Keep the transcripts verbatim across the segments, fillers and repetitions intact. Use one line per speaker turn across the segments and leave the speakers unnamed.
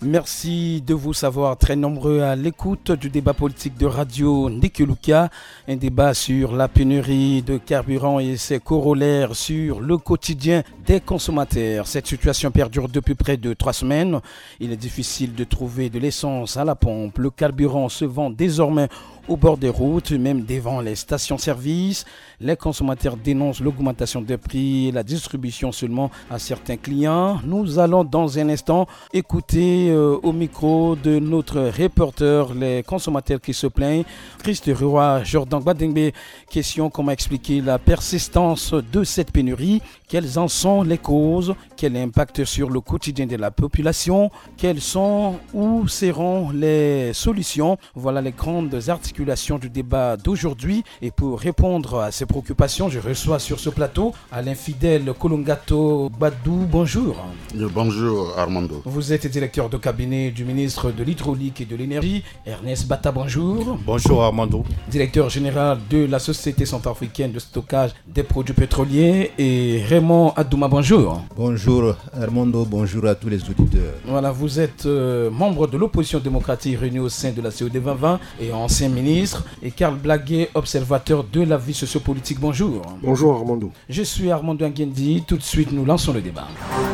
Merci de vous savoir très nombreux à l'écoute du débat politique de Radio Ndekuluka, un débat sur la pénurie de carburant et ses corollaires sur le quotidien des consommateurs. Cette situation perdure depuis près de trois semaines. Il est difficile de trouver de l'essence à la pompe. Le carburant se vend désormais au bord des routes, même devant les stations-service. Les consommateurs dénoncent l'augmentation des prix et la distribution seulement à certains clients. Nous allons dans un instant écouter euh, au micro de notre reporter les consommateurs qui se plaignent. Christ Roy, Jordan Gbadengbe, question: comment expliquer la persistance de cette pénurie? Quelles en sont les causes? Quel impact sur le quotidien de la population? Quelles sont ou seront les solutions? Voilà les grandes articulations du débat d'aujourd'hui. Et pour répondre à ces préoccupations, je reçois sur ce plateau Alain Fidèle Kolongato Badou. Bonjour.
Bonjour Armando.
Vous êtes directeur de cabinet du ministre de l'Hydraulique et de l'Énergie. Ernest Bata, bonjour.
Bonjour Armando.
Directeur général de la Société centrafricaine de stockage des produits pétroliers. Et Raymond Adouma, bonjour.
Bonjour Armando, bonjour à tous les auditeurs.
Voilà, vous êtes euh, membre de l'opposition démocratique réunie au sein de la C O D vingt vingt et ancien ministre. Et Karl Blaguet, observateur de la vie sociopolitique, bonjour.
Bonjour Armando.
Je suis Armando Nguendi. Tout de suite, nous lançons le débat.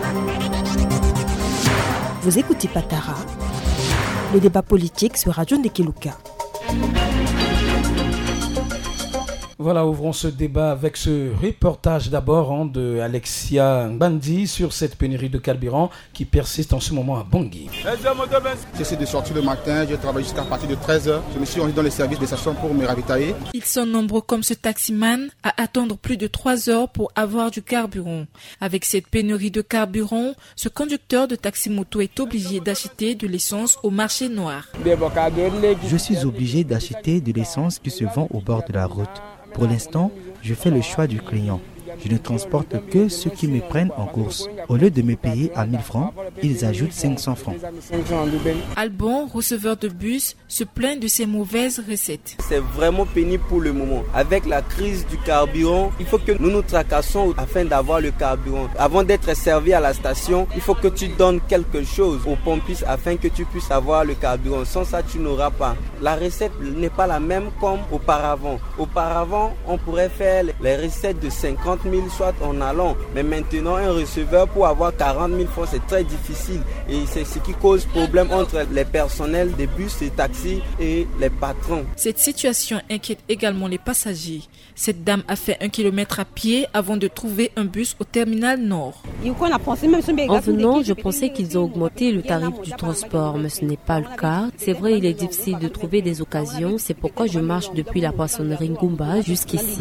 Vous écoutez Patara, le débat politique sur Radio Ndekuluka.
Voilà, ouvrons ce débat avec ce reportage d'abord hein, de Alexia Mbandi sur cette pénurie de carburant qui persiste en ce moment à Bangui.
J'essaie de sortir le matin, je travaille jusqu'à partir de treize heures. Je me suis rendu dans les services de station pour me ravitailler.
Ils sont nombreux comme ce taximan à attendre plus de trois heures pour avoir du carburant. Avec cette pénurie de carburant, ce conducteur de taxi-moto est obligé d'acheter de l'essence au marché noir.
Je suis obligé d'acheter de l'essence qui se vend au bord de la route. Pour l'instant, je fais le choix du client. Je ne transporte que ceux qui me prennent en course. Au lieu de me payer à mille francs, ils ajoutent cinq cents francs.
Alban, receveur de bus, se plaint de ces mauvaises recettes.
C'est vraiment pénible pour le moment. Avec la crise du carburant, il faut que nous nous tracassons afin d'avoir le carburant. Avant d'être servi à la station, il faut que tu donnes quelque chose aux pompistes afin que tu puisses avoir le carburant. Sans ça, tu n'auras pas. La recette n'est pas la même comme auparavant. Auparavant, on pourrait faire les recettes de cinquante mille soit en allant. Mais maintenant, un receveur pour avoir quarante mille francs, c'est très difficile. Et c'est ce qui cause problème entre les personnels des bus et taxis et les patrons.
Cette situation inquiète également les passagers. Cette dame a fait un kilomètre à pied avant de trouver un bus au terminal nord.
En venant, je pensais qu'ils ont augmenté le tarif du transport, mais ce n'est pas le cas. C'est vrai, il est difficile de trouver des occasions. C'est pourquoi je marche depuis la poissonnerie Ngumba jusqu'ici.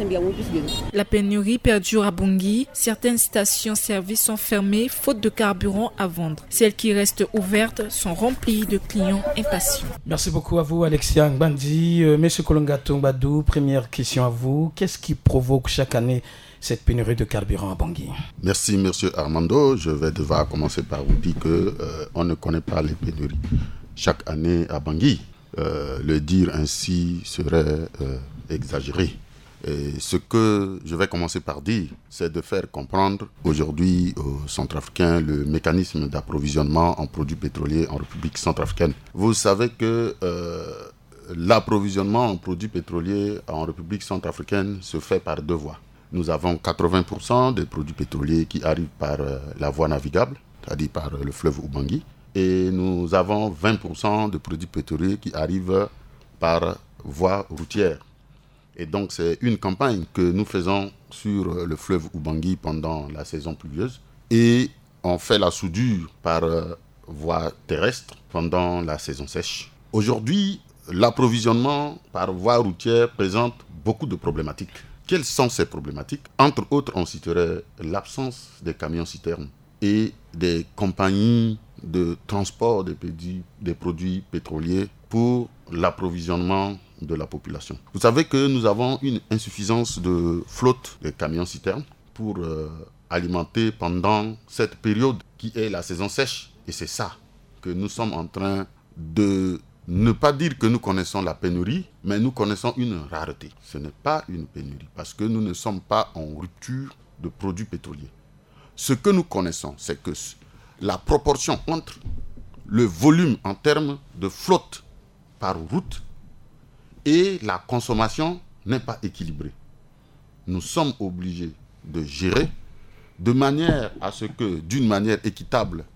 La pénurie perdure à Bangui. Certaines stations-service sont fermées faute de carburant à vendre. Celles qui restent ouvertes sont remplies de clients impatients.
Merci beaucoup à vous, Alexia Ngbandi. Euh, Monsieur Kolongato Badou, première question à vous. Qu'est-ce qui provoque chaque année cette pénurie de carburant à Bangui?
Merci, monsieur Armando. Je vais devoir commencer par vous dire qu'on euh, ne connaît pas les pénuries chaque année à Bangui. Euh, le dire ainsi serait euh, exagéré. Et ce que je vais commencer par dire, c'est de faire comprendre aujourd'hui aux Centrafricains le mécanisme d'approvisionnement en produits pétroliers en République centrafricaine. Vous savez que euh, l'approvisionnement en produits pétroliers en République centrafricaine se fait par deux voies. Nous avons quatre-vingts pour cent des produits pétroliers qui arrivent par euh, la voie navigable, c'est-à-dire par euh, le fleuve Ubangui, et nous avons vingt pour cent de produits pétroliers qui arrivent par voie routière. Et donc, c'est une campagne que nous faisons sur le fleuve Ubangui pendant la saison pluvieuse. Et on fait la soudure par euh, voie terrestre pendant la saison sèche. Aujourd'hui, l'approvisionnement par voie routière présente beaucoup de problématiques. Quelles sont ces problématiques? Entre autres, on citerait l'absence des camions-citernes et des compagnies de transport des produits, des produits pétroliers pour l'approvisionnement de la population. Vous savez que nous avons une insuffisance de flotte de camions-citernes pour euh, alimenter pendant cette période qui est la saison sèche. Et c'est ça que nous sommes en train de ne pas dire que nous connaissons la pénurie, mais nous connaissons une rareté. Ce n'est pas une pénurie parce que nous ne sommes pas en rupture de produits pétroliers. Ce que nous connaissons, c'est que la proportion entre le volume en termes de flotte par route et la consommation n'est pas équilibrée. Nous sommes obligés de gérer de manière à ce que, d'une manière équitable,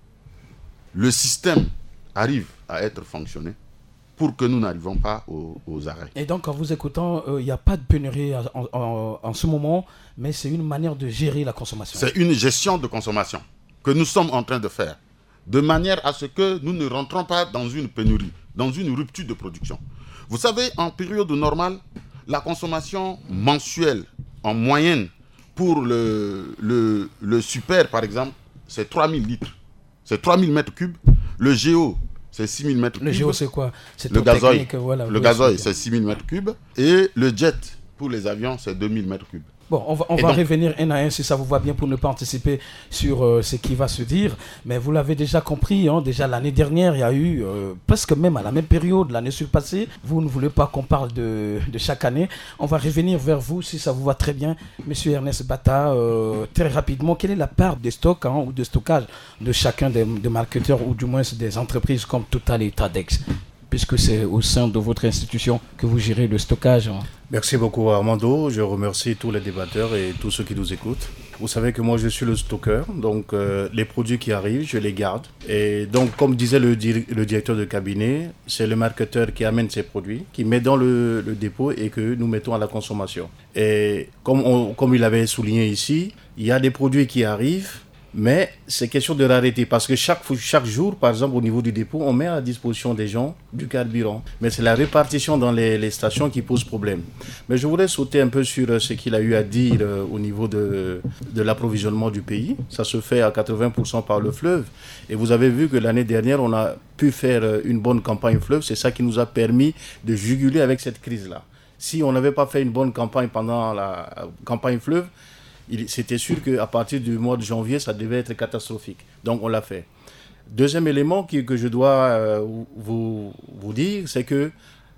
le système arrive à être fonctionné pour que nous n'arrivions pas aux, aux arrêts.
Et donc, en vous écoutant, il euh, n'y a pas de pénurie en, en, en ce moment, mais c'est une manière de gérer la consommation.
C'est une gestion de consommation que nous sommes en train de faire, de manière à ce que nous ne rentrons pas dans une pénurie, dans une rupture de production. Vous savez, en période normale, la consommation mensuelle, en moyenne, pour le, le, le super, par exemple, c'est trois mille litres. C'est trois mille mètres cubes. Le Géo, c'est six mille mètres cubes.
Le Géo, c'est quoi? C'est
le gazoil,
voilà,
le gazoil, c'est six mille mètres cubes. Et le jet, pour les avions, c'est deux mille mètres cubes.
Bon, on va, on va donc revenir un à un si ça vous va bien pour ne pas anticiper sur euh, ce qui va se dire. Mais vous l'avez déjà compris, hein, déjà l'année dernière, il y a eu, euh, presque même à la même période, l'année surpassée. Vous ne voulez pas qu'on parle de, de chaque année. On va revenir vers vous si ça vous va très bien. Monsieur Ernest Bata, euh, très rapidement, quelle est la part des stocks hein, ou de stockage de chacun des, des marketeurs ou du moins des entreprises comme Total et Tradex, puisque c'est au sein de votre institution que vous gérez le stockage hein.
Merci beaucoup Armando, je remercie tous les débatteurs et tous ceux qui nous écoutent. Vous savez que moi je suis le stockeur, donc euh, les produits qui arrivent, je les garde. Et donc comme disait le, dir- le directeur de cabinet, c'est le marketeur qui amène ses produits, qui met dans le, le dépôt et que nous mettons à la consommation. Et comme, on, comme il avait souligné ici, il y a des produits qui arrivent, mais c'est question de rareté parce que chaque, chaque jour, par exemple, au niveau du dépôt, on met à disposition des gens du carburant. Mais c'est la répartition dans les, les stations qui pose problème. Mais je voudrais sauter un peu sur ce qu'il a eu à dire euh, au niveau de, de l'approvisionnement du pays. Ça se fait à quatre-vingts pour cent par le fleuve. Et vous avez vu que l'année dernière, on a pu faire une bonne campagne fleuve. C'est ça qui nous a permis de juguler avec cette crise-là. Si on n'avait pas fait une bonne campagne pendant la campagne fleuve, Il, c'était sûr qu'à partir du mois de janvier, ça devait être catastrophique. Donc, on l'a fait. Deuxième élément qui, que je dois euh, vous, vous dire, c'est que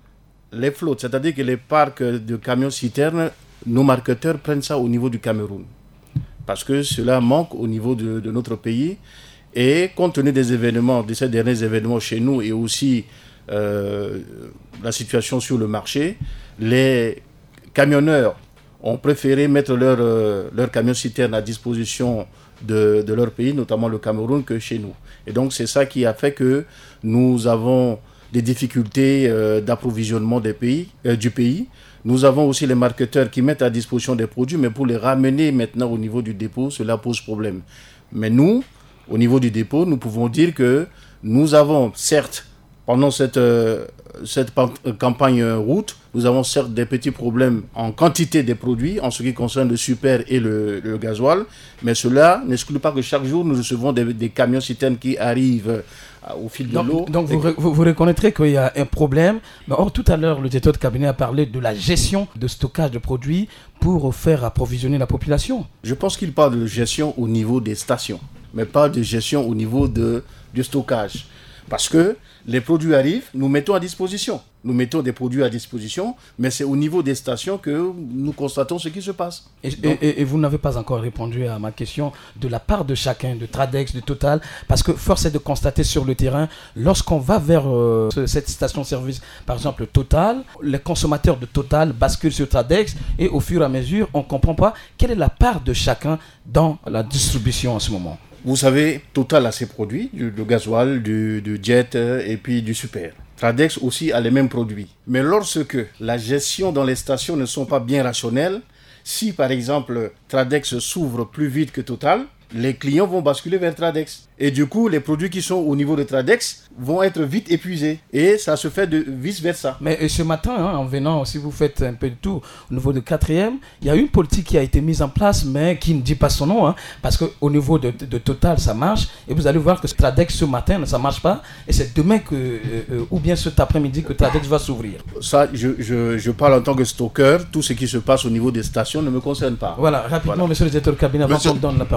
les flottes, c'est-à-dire que les parcs de camions-citernes, nos marketeurs prennent ça au niveau du Cameroun. Parce que cela manque au niveau de, de notre pays. Et compte tenu des événements, de ces derniers événements chez nous et aussi euh, la situation sur le marché, les camionneurs ont préféré mettre leur, euh, leur camion-citerne à disposition de, de leur pays, notamment le Cameroun, que chez nous. Et donc, c'est ça qui a fait que nous avons des difficultés euh, d'approvisionnement des pays, euh, du pays. Nous avons aussi les marketeurs qui mettent à disposition des produits, mais pour les ramener maintenant au niveau du dépôt, cela pose problème. Mais nous, au niveau du dépôt, nous pouvons dire que nous avons, certes, pendant cette, euh, cette campagne route, nous avons certes des petits problèmes en quantité des produits en ce qui concerne le super et le, le gasoil, mais cela n'exclut pas que chaque jour nous recevons des, des camions-citernes qui arrivent euh, au fil de
donc,
l'eau.
Donc vous, vous, vous reconnaîtrez qu'il y a un problème. Mais or, tout à l'heure, le directeur de cabinet a parlé de la gestion de stockage de produits pour faire approvisionner la population.
Je pense qu'il parle de gestion au niveau des stations, mais pas de gestion au niveau de, du stockage. Parce que les produits arrivent, nous mettons à disposition. Nous mettons des produits à disposition, mais c'est au niveau des stations que nous constatons ce qui se passe.
Et, Donc, et, et vous n'avez pas encore répondu à ma question de la part de chacun, de Tradex, de Total, parce que force est de constater sur le terrain, lorsqu'on va vers euh, cette station-service, par exemple Total, les consommateurs de Total basculent sur Tradex et au fur et à mesure, on ne comprend pas quelle est la part de chacun dans la distribution en ce moment.
Vous savez, Total a ses produits, du, du gasoil, du, du jet et puis du super. Tradex aussi a les mêmes produits. Mais lorsque la gestion dans les stations ne sont pas bien rationnelles, si par exemple Tradex s'ouvre plus vite que Total, les clients vont basculer vers Tradex. Et du coup, les produits qui sont au niveau de Tradex vont être vite épuisés. Et ça se fait de vice-versa.
Mais ce matin, hein, en venant, si vous faites un peu de tour au niveau de quatrième, il y a une politique qui a été mise en place, mais qui ne dit pas son nom. Hein, parce qu'au niveau de, de, de Total, ça marche. Et vous allez voir que Tradex, ce matin, ça ne marche pas. Et c'est demain, que, euh, ou bien cet après-midi, que Tradex va s'ouvrir.
Ça, je, je, je parle en tant que stocker. Tout ce qui se passe au niveau des stations ne me concerne pas.
Voilà, rapidement, voilà. Monsieur le directeur de cabinet, avant qu'on donne la parole. Vous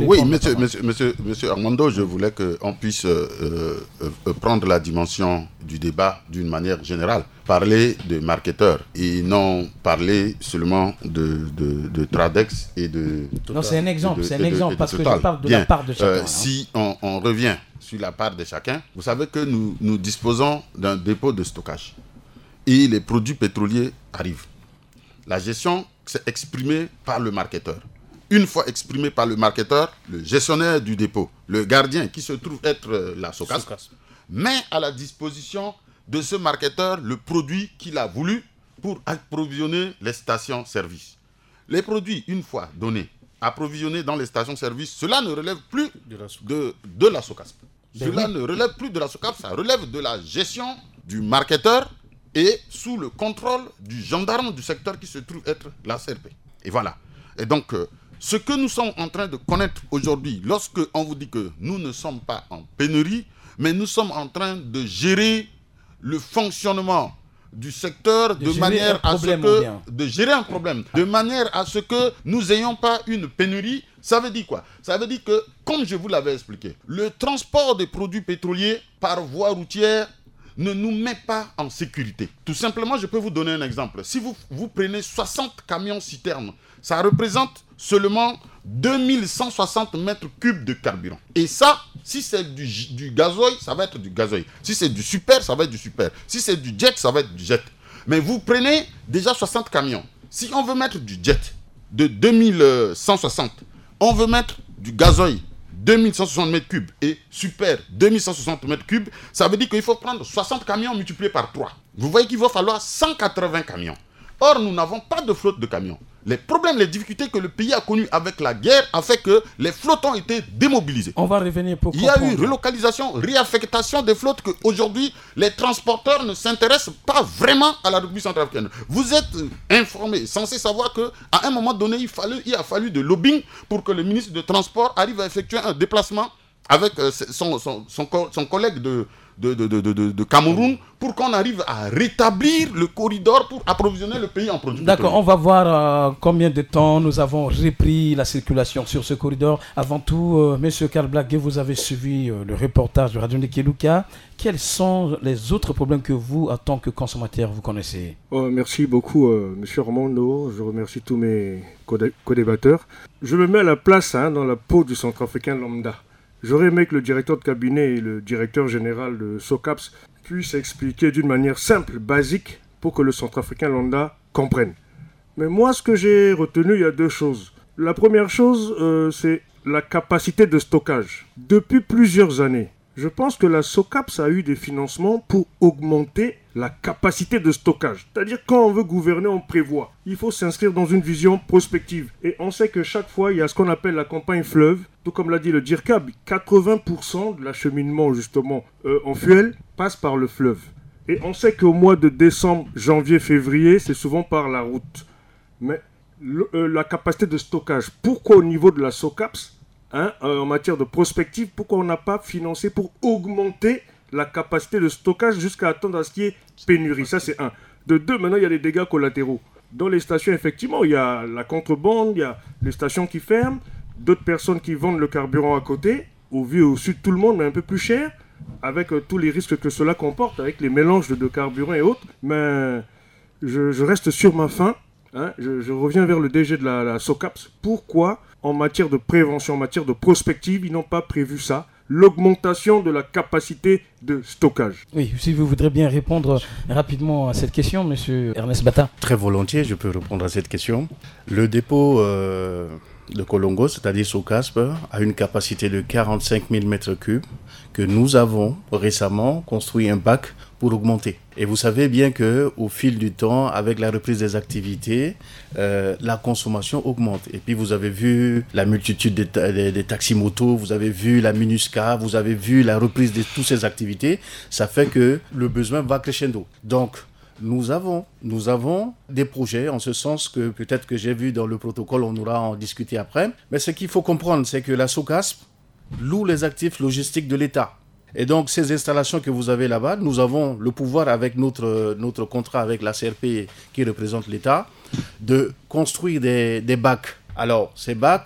Oui, monsieur, monsieur, monsieur, monsieur Armando, je voulais qu'on puisse euh, euh, prendre la dimension du débat d'une manière générale. Parler de marketeurs et non parler seulement de, de, de Tradex et de...
Non, c'est un exemple,
de,
c'est un
de,
exemple
de,
parce
Total.
que je parle de
Bien.
la part de chacun.
Euh,
hein.
si on, on revient sur la part de chacun, vous savez que nous, nous disposons d'un dépôt de stockage et les produits pétroliers arrivent. La gestion, c'est exprimé par le marketeur. Une fois exprimé par le marketeur, le gestionnaire du dépôt, le gardien qui se trouve être la SOCASP, met à la disposition de ce marketeur le produit qu'il a voulu pour approvisionner les stations-service. Les produits, une fois donnés, approvisionnés dans les stations-service, cela ne relève plus de, de la SOCASP. Cela ne relève plus de la SOCASP, ça relève de la gestion du marketeur et sous le contrôle du gendarme du secteur qui se trouve être la C R P. Et voilà. Et donc, euh, ce que nous sommes en train de connaître aujourd'hui, lorsque on vous dit que nous ne sommes pas en pénurie, mais nous sommes en train de gérer le fonctionnement du secteur de, de manière à ce que de gérer un problème, de manière à ce que nous n'ayons pas une pénurie. Ça veut dire quoi? Ça veut dire que, comme je vous l'avais expliqué, le transport des produits pétroliers par voie routière ne nous met pas en sécurité. Tout simplement, je peux vous donner un exemple. Si vous, vous prenez soixante camions citernes, ça représente seulement deux mille cent soixante mètres cubes de carburant. Et ça, si c'est du, du gazoil, ça va être du gazoil. Si c'est du super, ça va être du super. Si c'est du jet, ça va être du jet. Mais vous prenez déjà soixante camions. Si on veut mettre du jet de deux mille cent soixante, on veut mettre du gazoil deux mille cent soixante mètres cubes et super deux mille cent soixante mètres cubes, ça veut dire qu'il faut prendre soixante camions multipliés par trois. Vous voyez qu'il va falloir cent quatre-vingts camions. Or, nous n'avons pas de flotte de camions. Les problèmes, les difficultés que le pays a connues avec la guerre a fait que les flottes ont été démobilisées.
On va revenir pour
Il y a eu relocalisation, réaffectation des flottes qu'aujourd'hui, les transporteurs ne s'intéressent pas vraiment à la République centrafricaine. Vous êtes informés, censés savoir qu'à un moment donné, il, fallait, il a fallu de lobbying pour que le ministre de Transport arrive à effectuer un déplacement avec son, son, son, son collègue de... De, de, de, de, de Cameroun pour qu'on arrive à rétablir le corridor pour approvisionner le pays en produits.
D'accord, on va voir euh, combien de temps nous avons repris la circulation sur ce corridor. Avant tout, euh, M. Karl Blaguet, vous avez suivi euh, le reportage de Radio Ndekeluka. Quels sont les autres problèmes que vous, en tant que consommateur, vous connaissez?
oh, Merci beaucoup, euh, M. Armando. Je remercie tous mes co-débatteurs. Je me mets à la place hein, dans la peau du centrafricain lambda. J'aurais aimé que le directeur de cabinet et le directeur général de SOCAPS puissent expliquer d'une manière simple, basique, pour que le centrafricain lambda comprenne. Mais moi, ce que j'ai retenu, il y a deux choses. La première chose, euh, c'est la capacité de stockage. Depuis plusieurs années, je pense que la SOCAPS a eu des financements pour augmenter la capacité de stockage. C'est-à-dire quand on veut gouverner, on prévoit. Il faut s'inscrire dans une vision prospective. Et on sait que chaque fois, il y a ce qu'on appelle la campagne fleuve. Tout comme l'a dit le D I R C A B, quatre-vingts pour cent de l'acheminement justement euh, en fuel passe par le fleuve. Et on sait qu'au mois de décembre, janvier, février, c'est souvent par la route. Mais le, euh, la capacité de stockage, pourquoi au niveau de la SOCAPS, Hein, euh, en matière de prospective, pourquoi on n'a pas financé pour augmenter la capacité de stockage jusqu'à attendre à ce qu'il y ait pénurie? Ça, c'est un. De deux, maintenant, il y a les dégâts collatéraux. Dans les stations, effectivement, il y a la contrebande, il y a les stations qui ferment, d'autres personnes qui vendent le carburant à côté, au vu et au sud de tout le monde, mais un peu plus cher, avec euh, tous les risques que cela comporte, avec les mélanges de, de carburant et autres. Mais je, je reste sur ma faim. Hein, je, je reviens vers le D G de la, la SOCAPS. Pourquoi, en matière de prévention, en matière de prospective, ils n'ont pas prévu ça, l'augmentation de la capacité de stockage?
Oui, si vous voudrez bien répondre rapidement à cette question, monsieur Ernest Bata.
Très volontiers, je peux répondre à cette question. Le dépôt euh, de Kolongo, c'est-à-dire SOCASP, a une capacité de quarante-cinq mille mètres cubes que nous avons récemment construit un bac pour augmenter. Et vous savez bien qu'au fil du temps, avec la reprise des activités, euh, la consommation augmente. Et puis vous avez vu la multitude des, ta- des, des taxis-motos, vous avez vu la MINUSCA, vous avez vu la reprise de toutes ces activités. Ça fait que le besoin va crescendo. Donc, nous avons, nous avons des projets, en ce sens que peut-être que j'ai vu dans le protocole, on aura en discuter après. Mais ce qu'il faut comprendre, c'est que la SOCASP loue les actifs logistiques de l'État. Et donc, ces installations que vous avez là-bas, nous avons le pouvoir, avec notre, notre contrat avec la C R P qui représente l'État, de construire des, des bacs. Alors, ces bacs,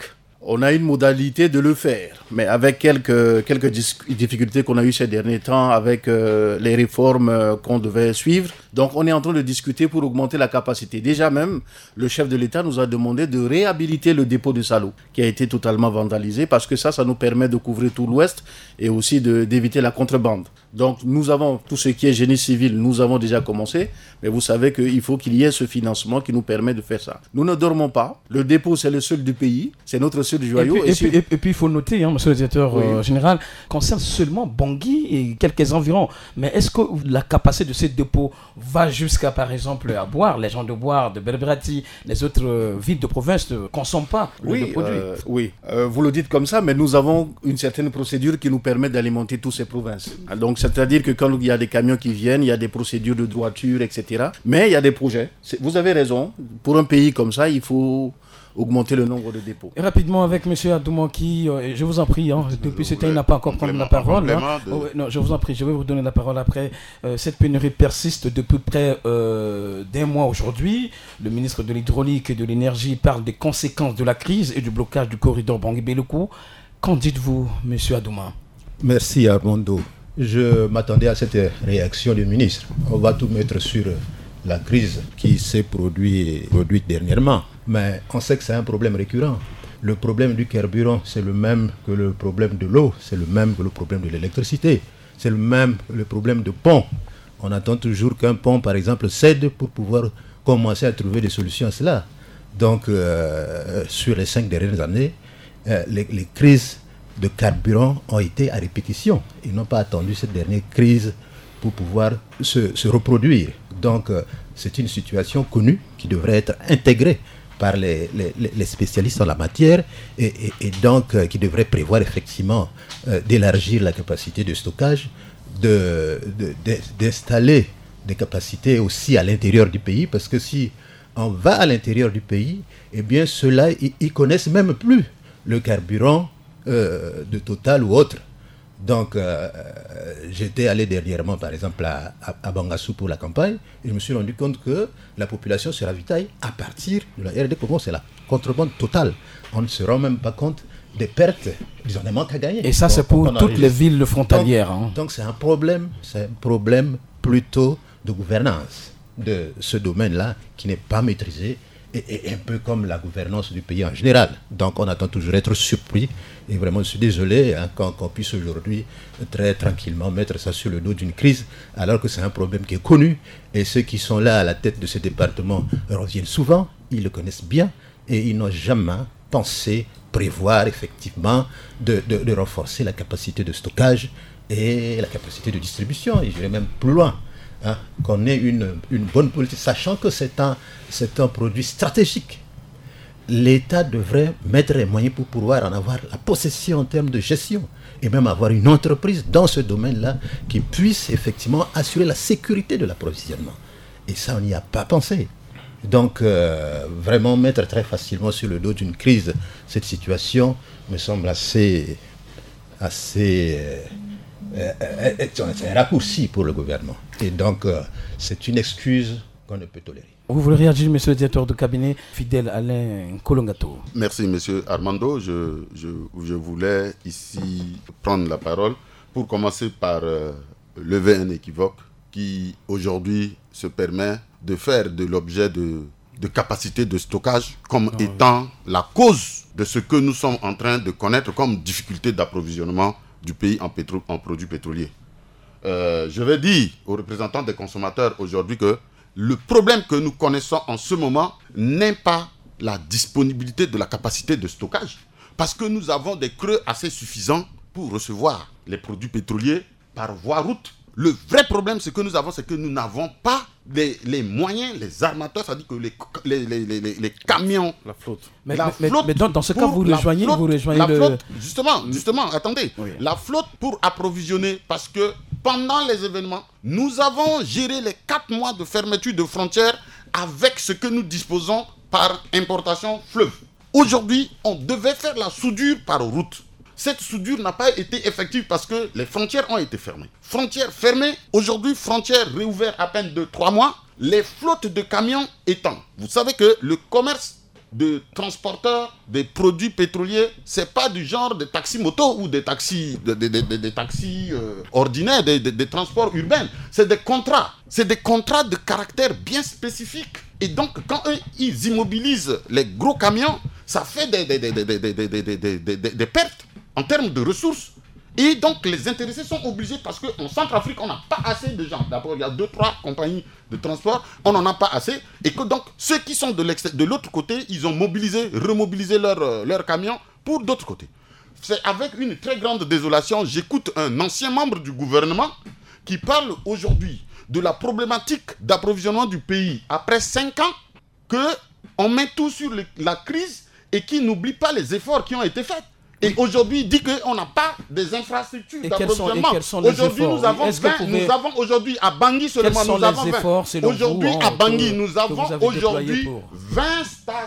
On a une modalité de le faire, mais avec quelques, quelques dis- difficultés qu'on a eues ces derniers temps, avec euh, les réformes euh, qu'on devait suivre. Donc on est en train de discuter pour augmenter la capacité. Déjà même, le chef de l'État nous a demandé de réhabiliter le dépôt de Salo, qui a été totalement vandalisé, parce que ça, ça nous permet de couvrir tout l'Ouest et aussi de, d'éviter la contrebande. Donc nous avons tout ce qui est génie civil, nous avons déjà commencé, mais vous savez qu'il faut qu'il y ait ce financement qui nous permet de faire ça. Nous ne dormons pas. Le dépôt, c'est le seul du pays, c'est notre seul joyau.
Et puis, et puis, et puis, et puis il faut noter, hein, monsieur le directeur
Oui.
euh, général, concerne seulement Bangui et quelques environs. Mais est-ce que la capacité de ces dépôts va jusqu'à, par exemple, à Boire, les gens de Boire, de Belbrati, les autres euh, villes de province ne consomment pas
Oui,
le produit?
euh, oui. Euh, vous le dites comme ça, mais nous avons une certaine procédure qui nous permet d'alimenter toutes ces provinces. Donc, c'est-à-dire que quand il y a des camions qui viennent, il y a des procédures de droiture, et cetera. Mais il y a des projets. C'est, vous avez raison. Pour un pays comme ça, il faut augmenter le nombre de dépôts.
Et rapidement avec M. Adoumanki, euh, je vous en prie, hein, depuis ce temps il n'a pas encore pris la parole. Hein.
De...
Oh, ouais, non, je vous en prie, je vais vous donner la parole après. Euh, cette pénurie persiste depuis près euh, d'un mois aujourd'hui. Le ministre de l'Hydraulique et de l'Énergie parle des conséquences de la crise et du blocage du corridor Bangui-Beluku. Qu'en dites-vous, M. Adouma?
Merci Armando. Je m'attendais à cette réaction du ministre. On va tout mettre sur la crise qui s'est produite, produite dernièrement. Mais on sait que c'est un problème récurrent. Le problème du carburant, c'est le même que le problème de l'eau, c'est le même que le problème de l'électricité, c'est le même que le problème de pont. On attend toujours qu'un pont, par exemple, cède pour pouvoir commencer à trouver des solutions à cela. Donc, euh, sur les cinq dernières années, euh, les, les crises de carburant ont été à répétition. Ils n'ont pas attendu cette dernière crise pour pouvoir se, se reproduire. Donc, euh, c'est une situation connue qui devrait être intégrée par les, les, les spécialistes en la matière et, et, et donc euh, qui devrait prévoir effectivement euh, d'élargir la capacité de stockage, de, de, de, d'installer des capacités aussi à l'intérieur du pays, parce que si on va à l'intérieur du pays, eh bien ceux-là, ils ne connaissent même plus le carburant euh, de Total ou autre. Donc, euh, j'étais allé dernièrement, par exemple, à, à, à Bangassou pour la campagne, et je me suis rendu compte que la population se ravitaille à partir de la R D Congo. C'est la contrebande totale. On ne se rend même pas compte des pertes. Ils ont des manques à gagner.
Et ça, c'est pour toutes les villes frontalières.
Donc,
hein.
donc c'est un problème, c'est un problème plutôt de gouvernance de ce domaine-là qui n'est pas maîtrisé, et, et un peu comme la gouvernance du pays en général. Donc, on attend toujours être surpris. Et vraiment, je suis désolé hein, qu'on, qu'on puisse aujourd'hui très tranquillement mettre ça sur le dos d'une crise, alors que c'est un problème qui est connu. Et ceux qui sont là à la tête de ce département reviennent souvent, ils le connaissent bien, et ils n'ont jamais pensé prévoir effectivement de, de, de renforcer la capacité de stockage et la capacité de distribution. Et je vais même plus loin, hein, qu'on ait une, une bonne politique, sachant que c'est un, c'est un produit stratégique. L'État devrait mettre les moyens pour pouvoir en avoir la possession en termes de gestion et même avoir une entreprise dans ce domaine-là qui puisse effectivement assurer la sécurité de l'approvisionnement. Et ça, on n'y a pas pensé. Donc, euh, vraiment mettre très facilement sur le dos d'une crise cette situation me semble assez... assez euh, euh, euh, c'est un raccourci pour le gouvernement. Et donc, euh, c'est une excuse qu'on ne peut tolérer.
Vous voulez réagir, monsieur le directeur de cabinet, fidèle Alain Kolongato?
Merci, monsieur Armando. Je, je, je voulais ici prendre la parole pour commencer par euh, lever un équivoque qui, aujourd'hui, se permet de faire de l'objet de, de capacité de stockage comme oh, étant oui. la cause de ce que nous sommes en train de connaître comme difficulté d'approvisionnement du pays en, pétro- en produits pétroliers. Euh, je vais dire aux représentants des consommateurs aujourd'hui que le problème que nous connaissons en ce moment n'est pas la disponibilité de la capacité de stockage, parce que nous avons des creux assez suffisants pour recevoir les produits pétroliers par voie route. Le vrai problème, c'est que nous avons, c'est que nous n'avons pas les, les moyens, les armateurs, c'est-à-dire que les, les, les, les, les camions,
la flotte.
Mais,
la
mais,
flotte
mais dans, dans ce cas, vous rejoignez,
flotte,
vous rejoignez
la
le...
flotte, justement, justement, attendez,
oui.
la flotte pour approvisionner, parce que pendant les événements, nous avons géré les quatre mois de fermeture de frontières avec ce que nous disposons par importation fleuve. Aujourd'hui, on devait faire la soudure par route. Cette soudure n'a pas été effective parce que les frontières ont été fermées. Frontières fermées, aujourd'hui, frontières réouvertes à peine de trois mois, les flottes de camions étant. Vous savez que le commerce de transporteurs des produits pétroliers, c'est pas du genre de taxis moto ou des taxis, des, des, des, des taxis euh, ordinaires, des, des, des transports urbains. C'est des contrats. C'est des contrats de caractère bien spécifique. Et donc, quand eux, ils immobilisent les gros camions, ça fait des, des, des, des, des, des, des, des, des, des, des pertes en termes de ressources. Et donc, les intéressés sont obligés, parce qu'en Centrafrique, on n'a pas assez de gens. D'abord, il y a deux, trois compagnies de transport, on n'en a pas assez. Et que donc, ceux qui sont de, de l'autre côté, ils ont mobilisé, remobilisé leurs leur camions pour d'autres côtés. C'est avec une très grande désolation, j'écoute un ancien membre du gouvernement qui parle aujourd'hui de la problématique d'approvisionnement du pays après cinq ans, qu'on met tout sur le, la crise et qui n'oublie pas les efforts qui ont été faits. Et aujourd'hui, il dit qu'on n'a pas des infrastructures d'approvisionnement. Aujourd'hui, nous avons vingt, pouvez... nous avons aujourd'hui à Bangui seulement, nous avons vingt. Aujourd'hui, à Bangui, nous avons aujourd'hui vingt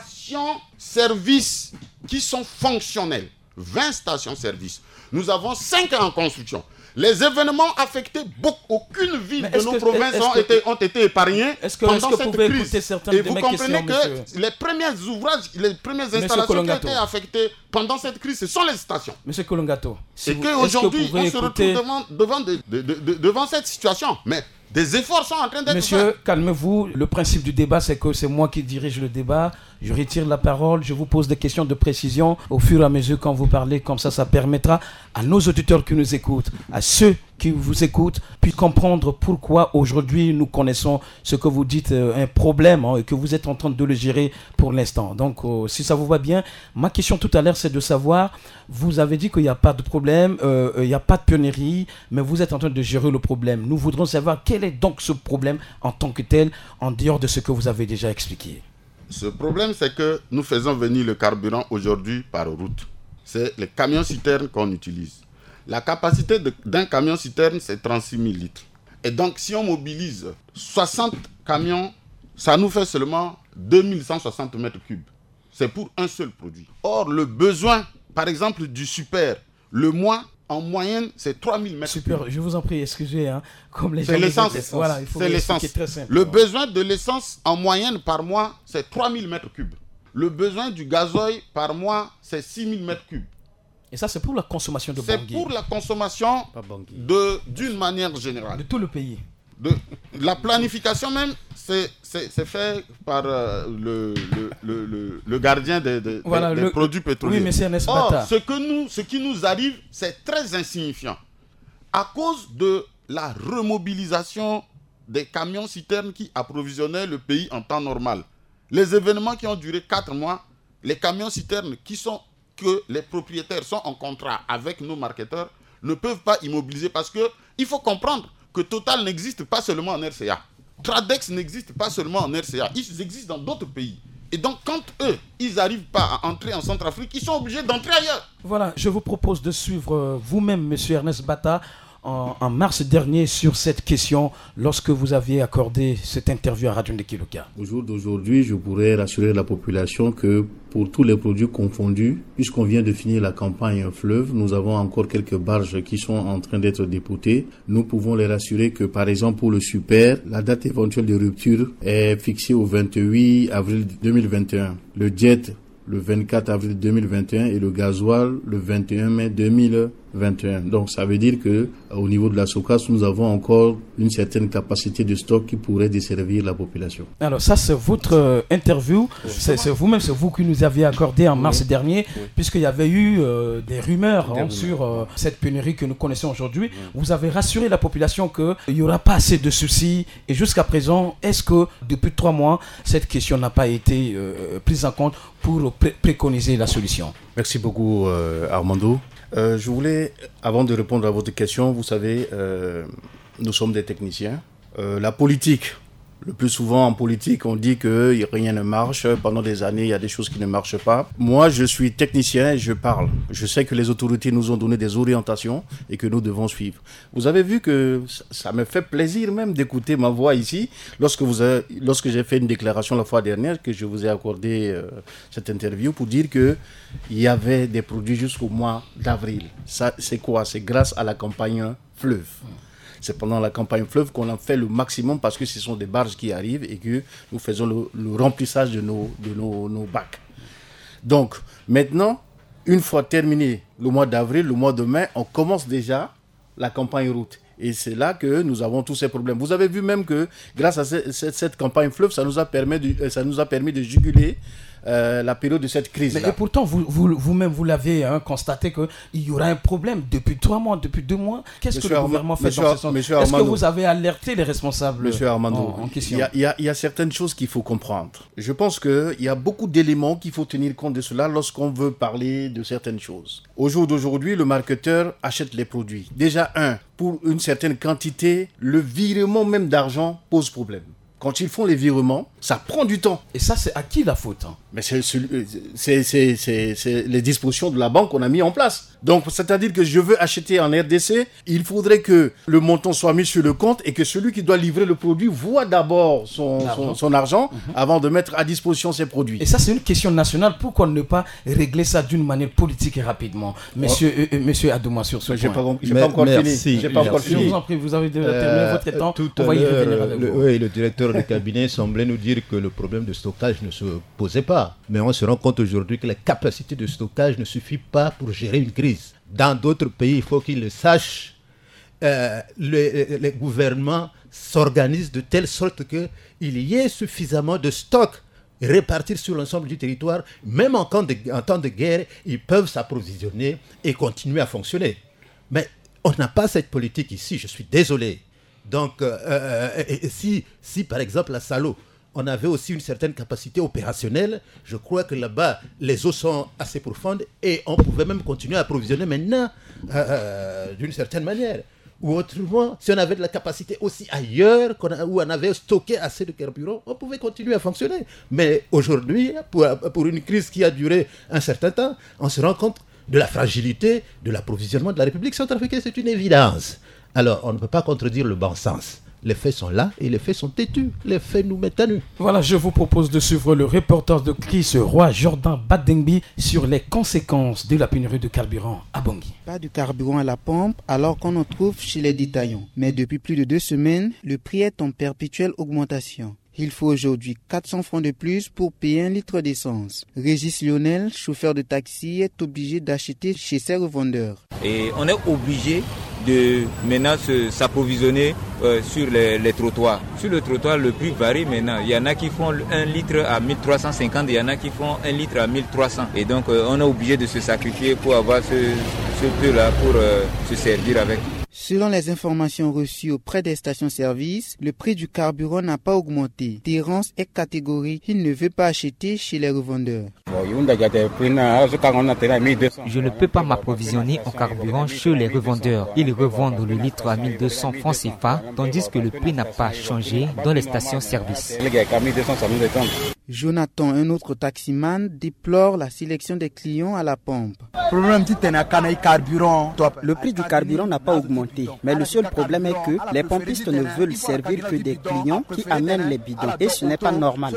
stations-service qui sont fonctionnelles. vingt stations-service. Nous avons cinq en construction. Les événements affectés, beaucoup, aucune ville de nos que, provinces ont, que, été, ont été épargnées est-ce que, pendant est-ce que cette crise. Et vous comprenez que monsieur. les premiers ouvrages, les premières installations qui ont été affectées pendant cette crise, ce sont les stations.
Monsieur Kolongato,
si et qu'aujourd'hui, on se retrouve devant, devant, de, de, de, de, devant cette situation. Mais des efforts sont en train d'être
Monsieur,
faits.
Monsieur, calmez-vous. Le principe du débat, c'est que c'est moi qui dirige le débat. Je retire la parole, je vous pose des questions de précision au fur et à mesure quand vous parlez. Comme ça, ça permettra à nos auditeurs qui nous écoutent, à ceux qui vous écoutent, puis comprendre pourquoi aujourd'hui nous connaissons ce que vous dites euh, un problème hein, et que vous êtes en train de le gérer pour l'instant. Donc, euh, si ça vous va bien, ma question tout à l'heure, c'est de savoir, vous avez dit qu'il n'y a pas de problème, euh, il n'y a pas de pionnerie, mais vous êtes en train de gérer le problème. Nous voudrons savoir quel est donc ce problème en tant que tel, en dehors de ce que vous avez déjà expliqué.
Ce problème, c'est que nous faisons venir le carburant aujourd'hui par route. C'est les camions-citernes qu'on utilise. La capacité de, d'un camion-citerne, c'est trente-six mille litres. Et donc, si on mobilise soixante camions, ça nous fait seulement deux mille cent soixante mètres cubes. C'est pour un seul produit. Or, le besoin, par exemple, du super, le mois, en moyenne, c'est trois mille mètres
super,
cubes.
Je vous en prie, excusez. Hein, comme les
c'est l'essence.
Voilà, il faut
c'est l'essence.
Très simple.
Le besoin de l'essence, en moyenne, par mois, c'est trois mille mètres cubes. Le besoin du gazoil, par mois, c'est six mille mètres cubes.
Et ça, c'est pour la consommation de
C'est
Bangui.
pour la consommation de, d'une manière générale.
De tout le pays.
De, la planification même, c'est, c'est, c'est fait par euh, le, le, le, le, le gardien des, des,
voilà,
des
le,
produits pétroliers.
Oui, mais c'est un
Or, ce, que nous, ce qui nous arrive, c'est très insignifiant. À cause de la remobilisation des camions-citernes qui approvisionnaient le pays en temps normal. Les événements qui ont duré quatre mois, les camions-citernes qui sont... que les propriétaires sont en contrat avec nos marketeurs ne peuvent pas immobiliser parce qu'il faut comprendre que Total n'existe pas seulement en R C A. Tradex n'existe pas seulement en R C A. Ils existent dans d'autres pays. Et donc, quand eux, ils n'arrivent pas à entrer en Centrafrique, ils sont obligés d'entrer ailleurs.
Voilà, je vous propose de suivre vous-même, monsieur Ernest Bata, en, en mars dernier sur cette question lorsque vous aviez accordé cette interview à Radio Ndekiluka.
Au jour d'aujourd'hui, je pourrais rassurer la population que pour tous les produits confondus, puisqu'on vient de finir la campagne fleuve, nous avons encore quelques barges qui sont en train d'être dépotées. Nous pouvons les rassurer que, par exemple, pour le super, la date éventuelle de rupture est fixée au vingt-huit avril deux mille vingt et un. Le jet, le vingt-quatre avril deux mille vingt et un et le gasoil, le vingt et un mai deux mille vingt et un. Donc, ça veut dire que au niveau de la SOCAS, nous avons encore une certaine capacité de stock qui pourrait desservir la population.
Alors, ça, c'est votre euh, interview. Oui. C'est, c'est vous-même, c'est vous qui nous aviez accordé en oui. mars dernier, oui. puisqu'il y avait eu euh, des rumeurs hein, sur euh, cette pénurie que nous connaissons aujourd'hui. Oui. Vous avez rassuré la population qu'il n'y aura pas assez de soucis. Et jusqu'à présent, est-ce que depuis trois mois, cette question n'a pas été euh, prise en compte pour pré- préconiser la solution?
Merci beaucoup, euh, Armando. Euh, je voulais, avant de répondre à votre question, vous savez, euh, nous sommes des techniciens. Euh, la politique, le plus souvent en politique, on dit que rien ne marche. Pendant des années, il y a des choses qui ne marchent pas. Moi, je suis technicien et je parle. Je sais que les autorités nous ont donné des orientations et que nous devons suivre. Vous avez vu que ça me fait plaisir même d'écouter ma voix ici. Lorsque, vous avez, lorsque j'ai fait une déclaration la fois dernière, que je vous ai accordé euh, cette interview pour dire qu'il y avait des produits jusqu'au mois d'avril. Ça, c'est quoi? C'est grâce à la campagne fleuve. C'est pendant la campagne fleuve qu'on a fait le maximum parce que ce sont des barges qui arrivent et que nous faisons le, le remplissage de nos, de nos, nos bacs. Donc, maintenant, une fois terminé le mois d'avril, le mois de mai, on commence déjà la campagne route. Et c'est là que nous avons tous ces problèmes. Vous avez vu même que grâce à cette, cette, cette campagne fleuve, ça nous a permis de, ça nous a permis de juguler euh, la période de cette crise-là.
Mais et pourtant, vous, vous, vous-même, vous l'avez hein, constaté qu'il y aura un problème depuis trois mois, depuis deux mois. Qu'est-ce monsieur que le Armand, gouvernement fait monsieur, dans ce sens? Est-ce Armando, que vous avez alerté les responsables
monsieur Armando,
en, en question?
Il y a, il y a, il y a certaines choses qu'il faut comprendre. Je pense qu'il y a beaucoup d'éléments qu'il faut tenir compte de cela lorsqu'on veut parler de certaines choses. Au jour d'aujourd'hui, le marketeur achète les produits. Déjà, un, pour une certaine quantité, le virement même d'argent pose problème. Quand ils font les virements, ça prend du temps.
Et ça, c'est à qui la faute hein?
Mais c'est, c'est, c'est, c'est, c'est les dispositions de la banque qu'on a mis en place. Donc, c'est-à-dire que je veux acheter en R D C, il faudrait que le montant soit mis sur le compte et que celui qui doit livrer le produit voit d'abord son, son, son argent mm-hmm. avant de mettre à disposition ses produits.
Et ça, c'est une question nationale. Pourquoi ne pas régler ça d'une manière politique et rapidement? Monsieur, oh. euh, monsieur Adouma, sur ce
j'ai
point.
Pas, j'ai Mais, pas encore
merci.
fini. J'ai pas encore fini.
Je vous en prie, vous avez terminé euh, votre temps.
Tout
On va y revenir avec
le,
vous.
Oui, le directeur de cabinet semblait nous dire que le problème de stockage ne se posait pas. Mais on se rend compte aujourd'hui que la capacité de stockage ne suffit pas pour gérer une crise. Dans d'autres pays, il faut qu'ils le sachent, euh, les, les gouvernements s'organisent de telle sorte qu'il y ait suffisamment de stocks répartis sur l'ensemble du territoire. Même en, camp de, en temps de guerre, ils peuvent s'approvisionner et continuer à fonctionner. Mais on n'a pas cette politique ici, je suis désolé. Donc, euh, euh, si, si par exemple à Salo, on avait aussi une certaine capacité opérationnelle, je crois que là-bas, les eaux sont assez profondes et on pouvait même continuer à approvisionner maintenant euh, d'une certaine manière. Ou autrement, si on avait de la capacité aussi ailleurs, qu'on a, où on avait stocké assez de carburant, on pouvait continuer à fonctionner. Mais aujourd'hui, pour, pour une crise qui a duré un certain temps, on se rend compte de la fragilité de l'approvisionnement de la République centrafricaine, c'est une évidence. Alors, on ne peut pas contredire le bon sens. Les faits sont là et les faits sont têtus. Les faits nous mettent à nu.
Voilà, je vous propose de suivre le reportage de Chris Roy Jordan Badengbi sur les conséquences de la pénurie de carburant à Bangui.
Pas de carburant à la pompe alors qu'on en trouve chez les détaillants. Mais depuis plus de deux semaines, le prix est en perpétuelle augmentation. Il faut aujourd'hui quatre cents francs de plus pour payer un litre d'essence. Régis Lionel, chauffeur de taxi, est obligé d'acheter chez ses revendeurs.
Et on est obligé de maintenant se, s'approvisionner euh, sur les, les trottoirs. Sur le trottoir, le prix varie maintenant. Il y en a qui font un litre à mille trois cent cinquante, il y en a qui font un litre à mille trois cents. Et donc, euh, on est obligé de se sacrifier pour avoir ce, ce peu-là pour euh, se servir avec.
Selon les informations reçues auprès des stations-service, le prix du carburant n'a pas augmenté. Terence est catégorique, il ne veut pas acheter chez les revendeurs.
Je ne peux pas m'approvisionner en carburant chez les revendeurs. Ils revendent le litre à mille deux cents francs C F A, tandis que le prix n'a pas changé dans les stations-service.
Jonathan, un autre taximan, déplore la sélection des clients à la pompe.
Le prix du carburant n'a pas augmenté, mais le seul problème est que les pompistes ne veulent servir que des clients qui amènent les bidons, et ce n'est pas normal.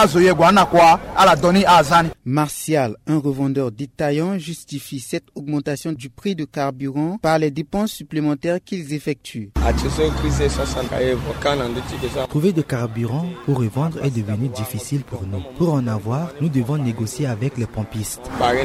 Martial, un revendeur détaillant, justifie cette augmentation du prix du carburant par les dépenses supplémentaires qu'ils effectuent.
Trouver de carburant pour revendre est devenu difficile pour nous. Pour en avoir, nous devons négocier avec les pompistes.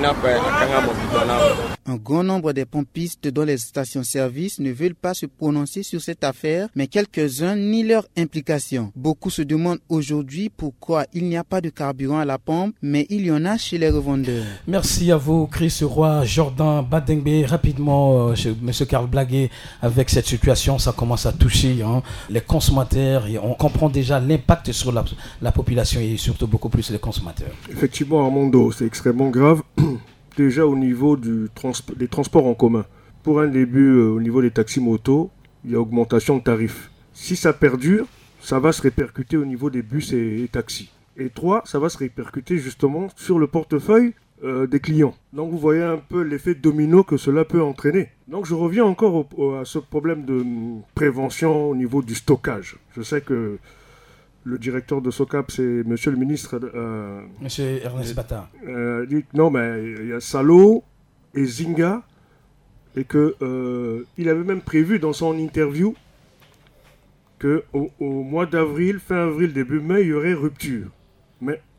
Un grand nombre des pompistes dans les stations-service ne veulent pas se prononcer sur cette affaire, mais quelques-uns nient leur implication. Beaucoup se demandent aujourd'hui pourquoi il n'y a pas de carburant à la pompe, mais il y en a chez les revendeurs.
Merci à vous, Chris Roy, Jordan Badengbe. Rapidement, euh, M. Karl Blaguet, avec cette situation, ça commence à toucher hein, les consommateurs. Et on comprend déjà l'impact sur la, la population et surtout beaucoup plus les consommateurs.
Effectivement, Armando, c'est extrêmement grave. Déjà au niveau du trans- des transports en commun. Pour un début, euh, au niveau des taxis-motos, il y a augmentation de tarifs. Si ça perdure, ça va se répercuter au niveau des bus et, et taxis. Et trois, ça va se répercuter justement sur le portefeuille euh, des clients. Donc vous voyez un peu l'effet domino que cela peut entraîner. Donc je reviens encore au, au, à ce problème de m, prévention au niveau du stockage. Je sais que le directeur de SOCAP, c'est monsieur le ministre... Euh,
monsieur Ernest Bata.
Euh, dit, non, mais il y a Salo et Zinga, et qu'il euh, avait même prévu dans son interview qu'au au mois d'avril, fin avril, début mai, il y aurait rupture. Mais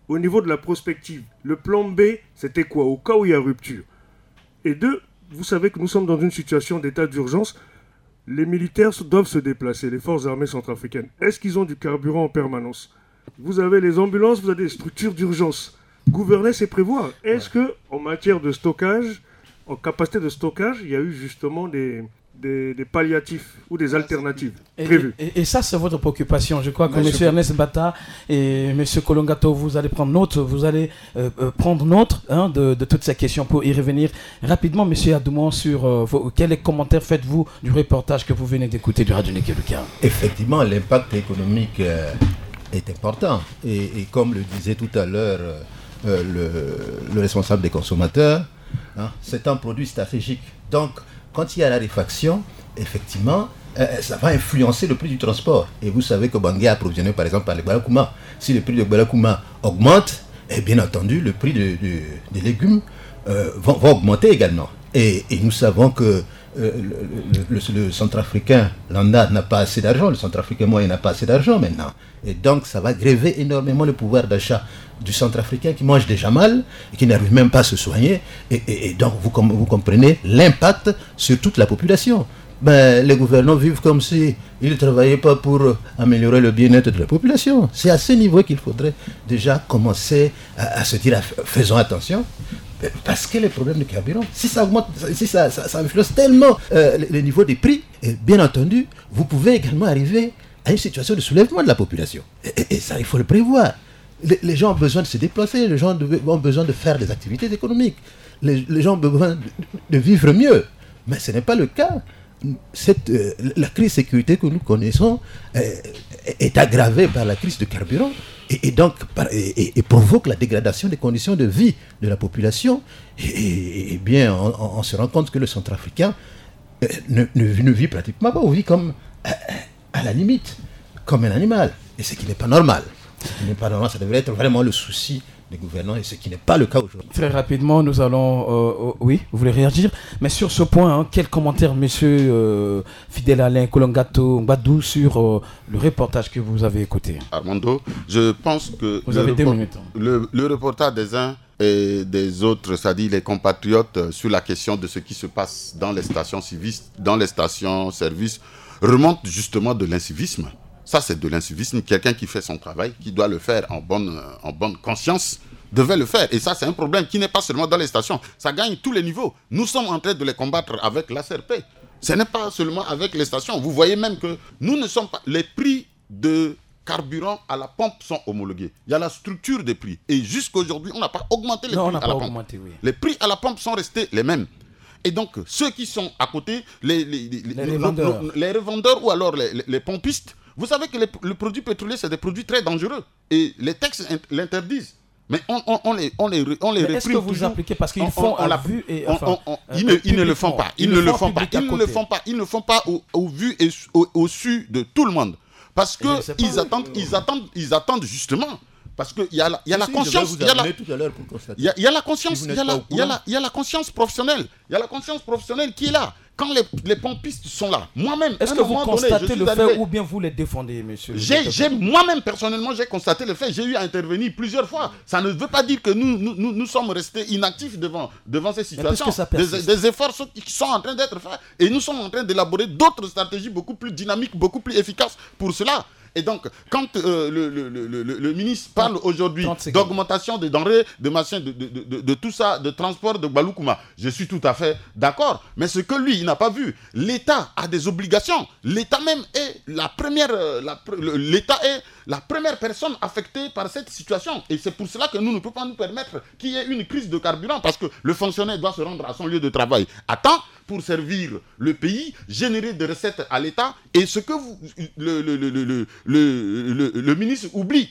au niveau de la prospective, le plan B, c'était quoi au cas où il y a rupture? Et deux, vous savez que nous sommes dans une situation d'état d'urgence. Les militaires doivent se déplacer, les forces armées centrafricaines. Est-ce qu'ils ont du carburant en permanence? Vous avez les ambulances, vous avez des structures d'urgence. Gouverner, c'est prévoir. Est-ce que, en matière de stockage, en capacité de stockage, il y a eu justement des, des, des palliatifs ou des alternatives
et,
prévues?
et, et, et ça, c'est votre préoccupation. Je crois que M. Ernest Bata et M. Kolongato, vous allez prendre note, vous allez euh, euh, prendre note hein, de, de toutes ces questions pour y revenir rapidement. M. Adoumon, sur euh, vos, quels commentaires faites-vous du reportage que vous venez d'écouter du Radio Nikeluka?
Effectivement, l'impact économique euh, est important. Et, et comme le disait tout à l'heure euh, le, le responsable des consommateurs, hein, c'est un produit stratégique. Donc, quand il y a la réfaction, effectivement, euh, ça va influencer le prix du transport. Et vous savez que Bangui est approvisionné par exemple par les Balakouma. Si le prix de Balakouma augmente, et bien entendu, le prix de, de, des légumes euh, va, va augmenter également. Et, et nous savons que euh, le, le, le, le centrafricain lambda n'a pas assez d'argent, le centrafricain moyen n'a pas assez d'argent maintenant. Et donc ça va gréver énormément le pouvoir d'achat du centrafricain qui mange déjà mal et qui n'arrive même pas à se soigner. Et, et, et donc vous, vous comprenez l'impact sur toute la population. Ben, les gouvernants vivent comme si ils ne travaillaient pas pour améliorer le bien-être de la population. C'est à ce niveau qu'il faudrait déjà commencer à, à se dire, faisons attention. Parce que les problèmes de carburant, si ça augmente, si ça, ça, ça influence tellement euh, le, le niveau des prix, et bien entendu, vous pouvez également arriver à une situation de soulèvement de la population. Et, et, et ça, il faut le prévoir. Les, les gens ont besoin de se déplacer, les gens de, ont besoin de faire des activités économiques, les, les gens ont besoin de, de vivre mieux. Mais ce n'est pas le cas. Cette, euh, la crise de sécurité que nous connaissons euh, est aggravée par la crise de carburant et, et donc par, et, et, et provoque la dégradation des conditions de vie de la population. Et, et, et bien, on, on se rend compte que le centrafricain euh, ne, ne, ne vit pratiquement pas, on vit comme euh, à la limite, comme un animal. Et ce qui n'est pas normal. Ce qui n'est pas normal, ça devrait être vraiment le souci des gouvernants et ce qui n'est pas le cas aujourd'hui.
Très rapidement, nous allons... Euh, euh, oui, vous voulez réagir? Mais sur ce point, hein, quel commentaire, monsieur euh, Fidèle Alain Kolongato Mbadou, sur euh, le reportage que vous avez écouté?
Armando, je pense que...
Vous avez deux
report-
minutes.
Le, le reportage des uns et des autres, c'est-à-dire les compatriotes, sur la question de ce qui se passe dans les stations-service, dans les stations-service, remonte justement de l'incivisme. Ça, c'est de l'incivisme. Quelqu'un qui fait son travail, qui doit le faire en bonne, en bonne conscience, devait le faire. Et ça, c'est un problème qui n'est pas seulement dans les stations. Ça gagne tous les niveaux. Nous sommes en train de les combattre avec l'A C R P. Ce n'est pas seulement avec les stations. Vous voyez même que nous ne sommes pas... Les prix de carburant à la pompe sont homologués. Il y a la structure des prix. Et jusqu'à aujourd'hui, on n'a pas augmenté les
non,
prix
on n'a
à la
pas
pompe.
augmenté, oui.
Les prix à la pompe sont restés les mêmes. Et donc, ceux qui sont à côté, les, les, les,
les, les revendeurs.
les revendeurs ou alors les, les, les pompistes, vous savez que les, le produit pétrolier, c'est des produits très dangereux. Et les textes l'interdisent. Mais on, on, on les, on les, on les réprime.
Est-ce que vous
toujours.
appliquez parce qu'ils
on,
font
on, on
à vue et
on,
enfin,
on, on,
euh,
ils, ne, ils ne le font pas. Ils, ils ne le font pas. Ils ne le font pas. Ils ne le font pas au, au vu et au, au su de tout le monde. Parce que ils attendent, ils attendent, ils attendent justement. Parce qu'il y a la, y a la conscience, il y a la, y a, y a la conscience, il y a la, y a la, y a la conscience professionnelle, il y a la conscience professionnelle qui est là. Quand les, les pompistes sont là, moi-même,
est-ce que vous constatez donné, le fait arrivé, ou bien vous les défendez, monsieur?
J'ai, j'ai moi-même personnellement, j'ai constaté le fait. J'ai eu à intervenir plusieurs fois. Ça ne veut pas dire que nous, nous, nous, nous sommes restés inactifs devant, devant ces situations. Des, des efforts sont, qui sont en train d'être faits et nous sommes en train d'élaborer d'autres stratégies beaucoup plus dynamiques, beaucoup plus efficaces pour cela. Et donc, quand euh, le, le, le, le, le ministre parle aujourd'hui d'augmentation des denrées, de machin, de, de, de, de tout ça, de transport de Baloukouma, je suis tout à fait d'accord. Mais ce que lui, il n'a pas vu, l'État a des obligations. L'État même est la première, la, l'État est la première personne affectée par cette situation. Et c'est pour cela que nous ne pouvons pas nous permettre qu'il y ait une crise de carburant, parce que le fonctionnaire doit se rendre à son lieu de travail à temps pour servir le pays, générer des recettes à l'État. Et ce que vous, le, le, le, le, le, le, le, le ministre oublie,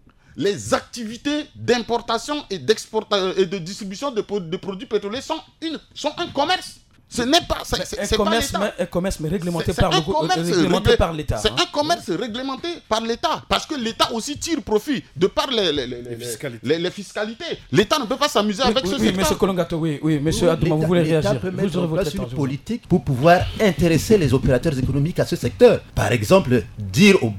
les activités d'importation et, et de distribution de, de produits pétroliers sont, une, sont un commerce. Ce n'est pas, c'est, c'est, c'est
commerce,
pas l'État.
Mais, un commerce mais réglementé,
c'est,
par,
c'est
le,
commerce
réglementé
réglé,
par l'État.
C'est
hein.
un commerce réglementé par l'État. Parce que l'État aussi tire profit de par les, les, les, les, fiscalités. les, les fiscalités. L'État ne peut pas s'amuser
oui,
avec
oui,
ce
oui,
secteur.
Monsieur Kolongato, oui, oui, monsieur oui, Adouma, vous voulez
l'État
réagir.
Peut
vous
mettre en place une
temps,
politique pour pouvoir intéresser les opérateurs économiques à ce secteur. Par exemple, dire aux banques,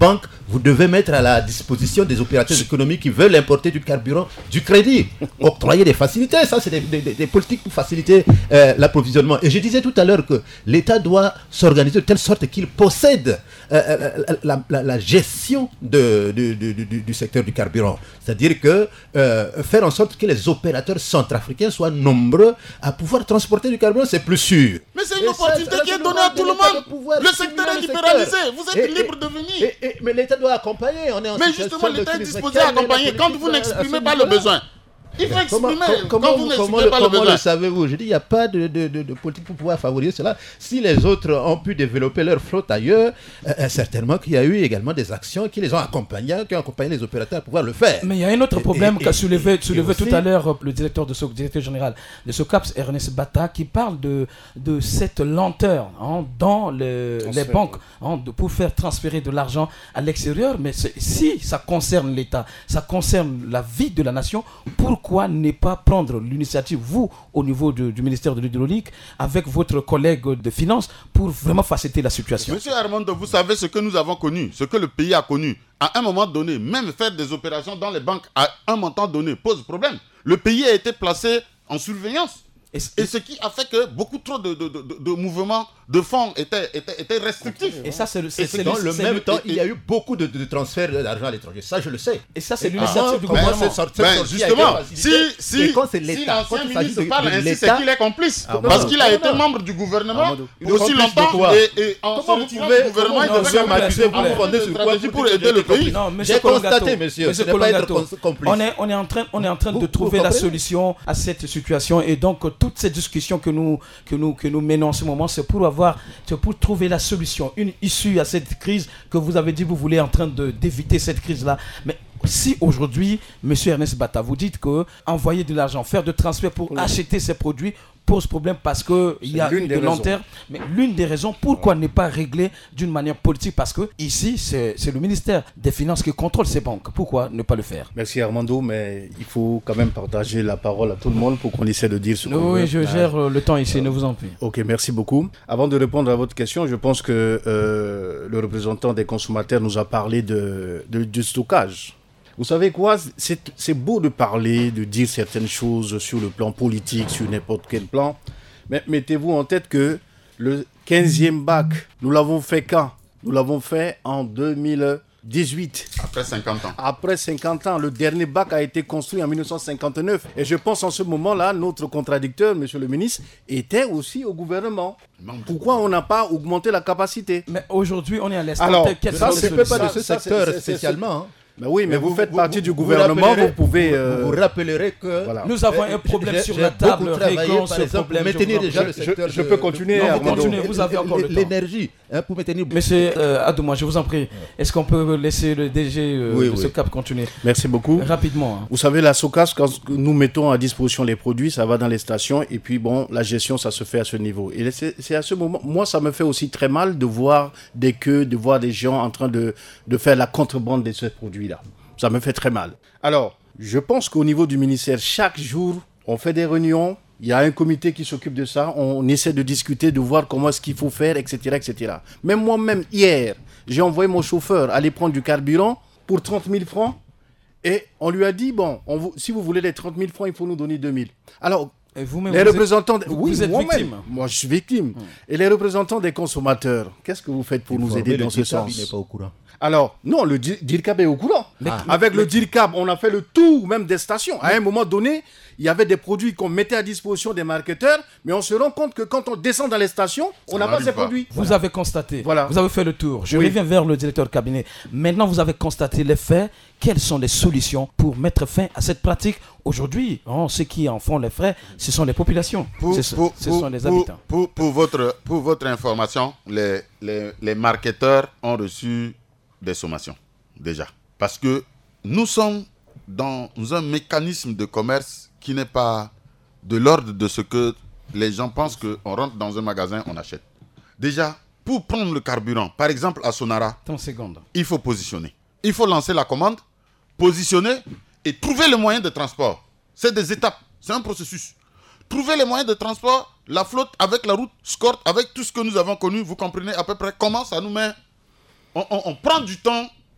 vous devez mettre à la disposition des opérateurs économiques qui veulent importer du carburant du crédit, octroyer des facilités. Ça, c'est des, des, des politiques pour faciliter euh, l'approvisionnement. Et je disais tout à l'heure que l'État doit s'organiser de telle sorte qu'il possède euh, la, la, la gestion de, de, de, de, du secteur du carburant. C'est-à-dire que euh, faire en sorte que les opérateurs centrafricains soient nombreux à pouvoir transporter du carburant, c'est plus sûr.
Mais c'est une et opportunité ça, ça, qui est donnée à tout le monde. Le secteur est libéralisé. Vous êtes et, libre de venir.
Et, et, mais l'État doit accompagner. On est en
mais justement, l'État est disposé à accompagner. Quand vous n'exprimez pas le besoin, il faut exprimer.
Comment,
quand vous
comment,
n'exprimez pas le
comment
besoin.
le savez-vous? Je dis, il n'y a pas de, de, de, de politique pour pouvoir favoriser cela. Si les autres ont pu développer leur flotte ailleurs, euh, certainement qu'il y a eu également des actions qui les ont accompagnés, qui ont accompagné les opérateurs à pouvoir le faire.
Mais il y a un autre problème qu'a soulevé, soulevé
aussi,
tout à l'heure le directeur, de, le directeur général de SOCAPS, Ernest Bata, qui parle de, de cette lenteur hein, dans le, les banques hein, de, pour faire transférer de l'argent à l'extérieur. Mais si ça concerne l'État, ça concerne la vie de la nation, pourquoi ne pas prendre l'initiative, vous, au niveau de, du ministère de l'Hydraulique, avec votre collègue de finances, pour vraiment faciliter la situation?
Monsieur Armando, vous savez ce que nous avons connu, ce que le pays a connu. À un moment donné, même faire des opérations dans les banques à un montant donné pose problème. Le pays a été placé en surveillance. Et, et ce qui a fait que beaucoup trop de, de, de, de mouvements de fonds étaient, étaient, étaient restrictifs.
Et ça, c'est le, c'est, c'est dans le, le même le, temps, et, il y a eu beaucoup de, de transferts d'argent à l'étranger. Ça, je le sais.
Et ça, c'est l'initiative du gouvernement.
Ben, c'est, ben, justement, si, si, si l'ancien ministre de, parle de, ainsi, c'est qu'il est complice. Ah, parce qu'il a été membre du gouvernement ah, aussi longtemps. Et, et en
comment vous pouvez du gouvernement, il devrait m'accuser vous fondez sur quoi
pour aider le pays.
J'ai constaté, monsieur. Ce n'est pas être complice.
On est en train de trouver la solution à cette situation. Et donc, toutes ces discussions que nous, que nous, que nous menons en ce moment, c'est pour avoir, c'est pour trouver la solution, une issue à cette crise que vous avez dit, vous voulez en train de, d'éviter cette crise-là. Mais si aujourd'hui, M. Ernest Bata, vous dites que envoyer de l'argent, faire de transferts pour oui. acheter ces produits pose problème parce qu'il y a une de long terme. Mais l'une des raisons, pourquoi ne pas régler d'une manière politique? Parce que ici, c'est, c'est le ministère des Finances qui contrôle ces banques. Pourquoi ne pas le faire?
Merci Armando, mais il faut quand même partager la parole à tout le monde pour qu'on essaie de dire ce qu'on
oui,
veut.
Oui, je gère euh, le temps ici, euh, ne vous en prie.
Ok, merci beaucoup. Avant de répondre à votre question, je pense que euh, le représentant des consommateurs nous a parlé de, de, de stockage. Vous savez quoi, c'est, c'est beau de parler, de dire certaines choses sur le plan politique, sur n'importe quel plan, mais mettez-vous en tête que le quinzième bac, nous l'avons fait quand? Nous l'avons fait en deux mille dix-huit.
Après cinquante ans.
Après cinquante ans. Le dernier bac a été construit en dix-neuf cent cinquante-neuf. Et je pense en ce moment-là, notre contradicteur, monsieur le ministre, était aussi au gouvernement. Pourquoi on n'a pas augmenté la capacité?
Mais aujourd'hui, on est à l'instant.
Alors,
ça, c'est ne pas de ce ça, secteur c'est, c'est, spécialement. Hein.
Ben oui, mais, mais vous, vous faites vous, partie vous, du gouvernement, vous, vous pouvez...
Euh... Vous, vous rappellerez que...
Voilà. Nous avons un problème j'ai, sur j'ai la table, réglons ce problème.
Maintenir déjà le secteur...
Je, je peux continuer,
non, vous continuez, vous avez encore le temps.
L'énergie, hein, pour maintenir...
Monsieur euh, Adouma, je vous en prie, est-ce qu'on peut laisser le D G euh, oui, de oui. SOCAP continuer?
Merci beaucoup.
Rapidement. Hein.
Vous savez, la SOCAP, quand nous mettons à disposition les produits, ça va dans les stations, et puis bon, la gestion, ça se fait à ce niveau. Et c'est, c'est à ce moment... Moi, ça me fait aussi très mal de voir des queues, de voir des gens en train de, de faire la contrebande de ces produits-là. Ça me fait très mal. Alors, je pense qu'au niveau du ministère, chaque jour, on fait des réunions. Il y a un comité qui s'occupe de ça. On essaie de discuter, de voir comment est-ce qu'il faut faire, et cetera, et cetera. Même moi-même, hier, j'ai envoyé mon chauffeur aller prendre du carburant pour trente mille francs. Et on lui a dit, bon, on vous, si vous voulez les trente mille francs, il faut nous donner deux mille. Alors, et vous-même, les vous représentants... Êtes, oui, vous êtes victime. Moi, je suis victime. Hum. Et les représentants des consommateurs, qu'est-ce que vous faites pour il nous aider dans ce sens?
Il n'est pas au courant.
Alors, non, le DIRCAB est au courant. Ah. Avec mais, le DIRCAB, on a fait le tour même des stations. À un moment donné, il y avait des produits qu'on mettait à disposition des marketeurs, mais on se rend compte que quand on descend dans les stations, on n'a pas ces pas. produits.
Vous voilà. avez constaté, voilà. vous avez fait le tour. Je oui. reviens vers le directeur de cabinet. Maintenant, vous avez constaté les faits. Quelles sont les solutions pour mettre fin à cette pratique? Aujourd'hui, oh, ceux qui en font les frais, ce sont les populations, pour, ce, pour, ce pour, sont les
pour,
habitants.
Pour, pour, votre, pour votre information, les, les, les marketeurs ont reçu des sommations, déjà. Parce que nous sommes dans un mécanisme de commerce qui n'est pas de l'ordre de ce que les gens pensent qu'on rentre dans un magasin, on achète. Déjà, pour prendre le carburant, par exemple à Sonara,
trente secondes.
Il faut positionner. Il faut lancer la commande, positionner et trouver le moyen de transport. C'est des étapes, c'est un processus. Trouver les moyens de transport, la flotte avec la route, Scort, avec tout ce que nous avons connu, vous comprenez à peu près comment ça nous met... On, on, on prend du temps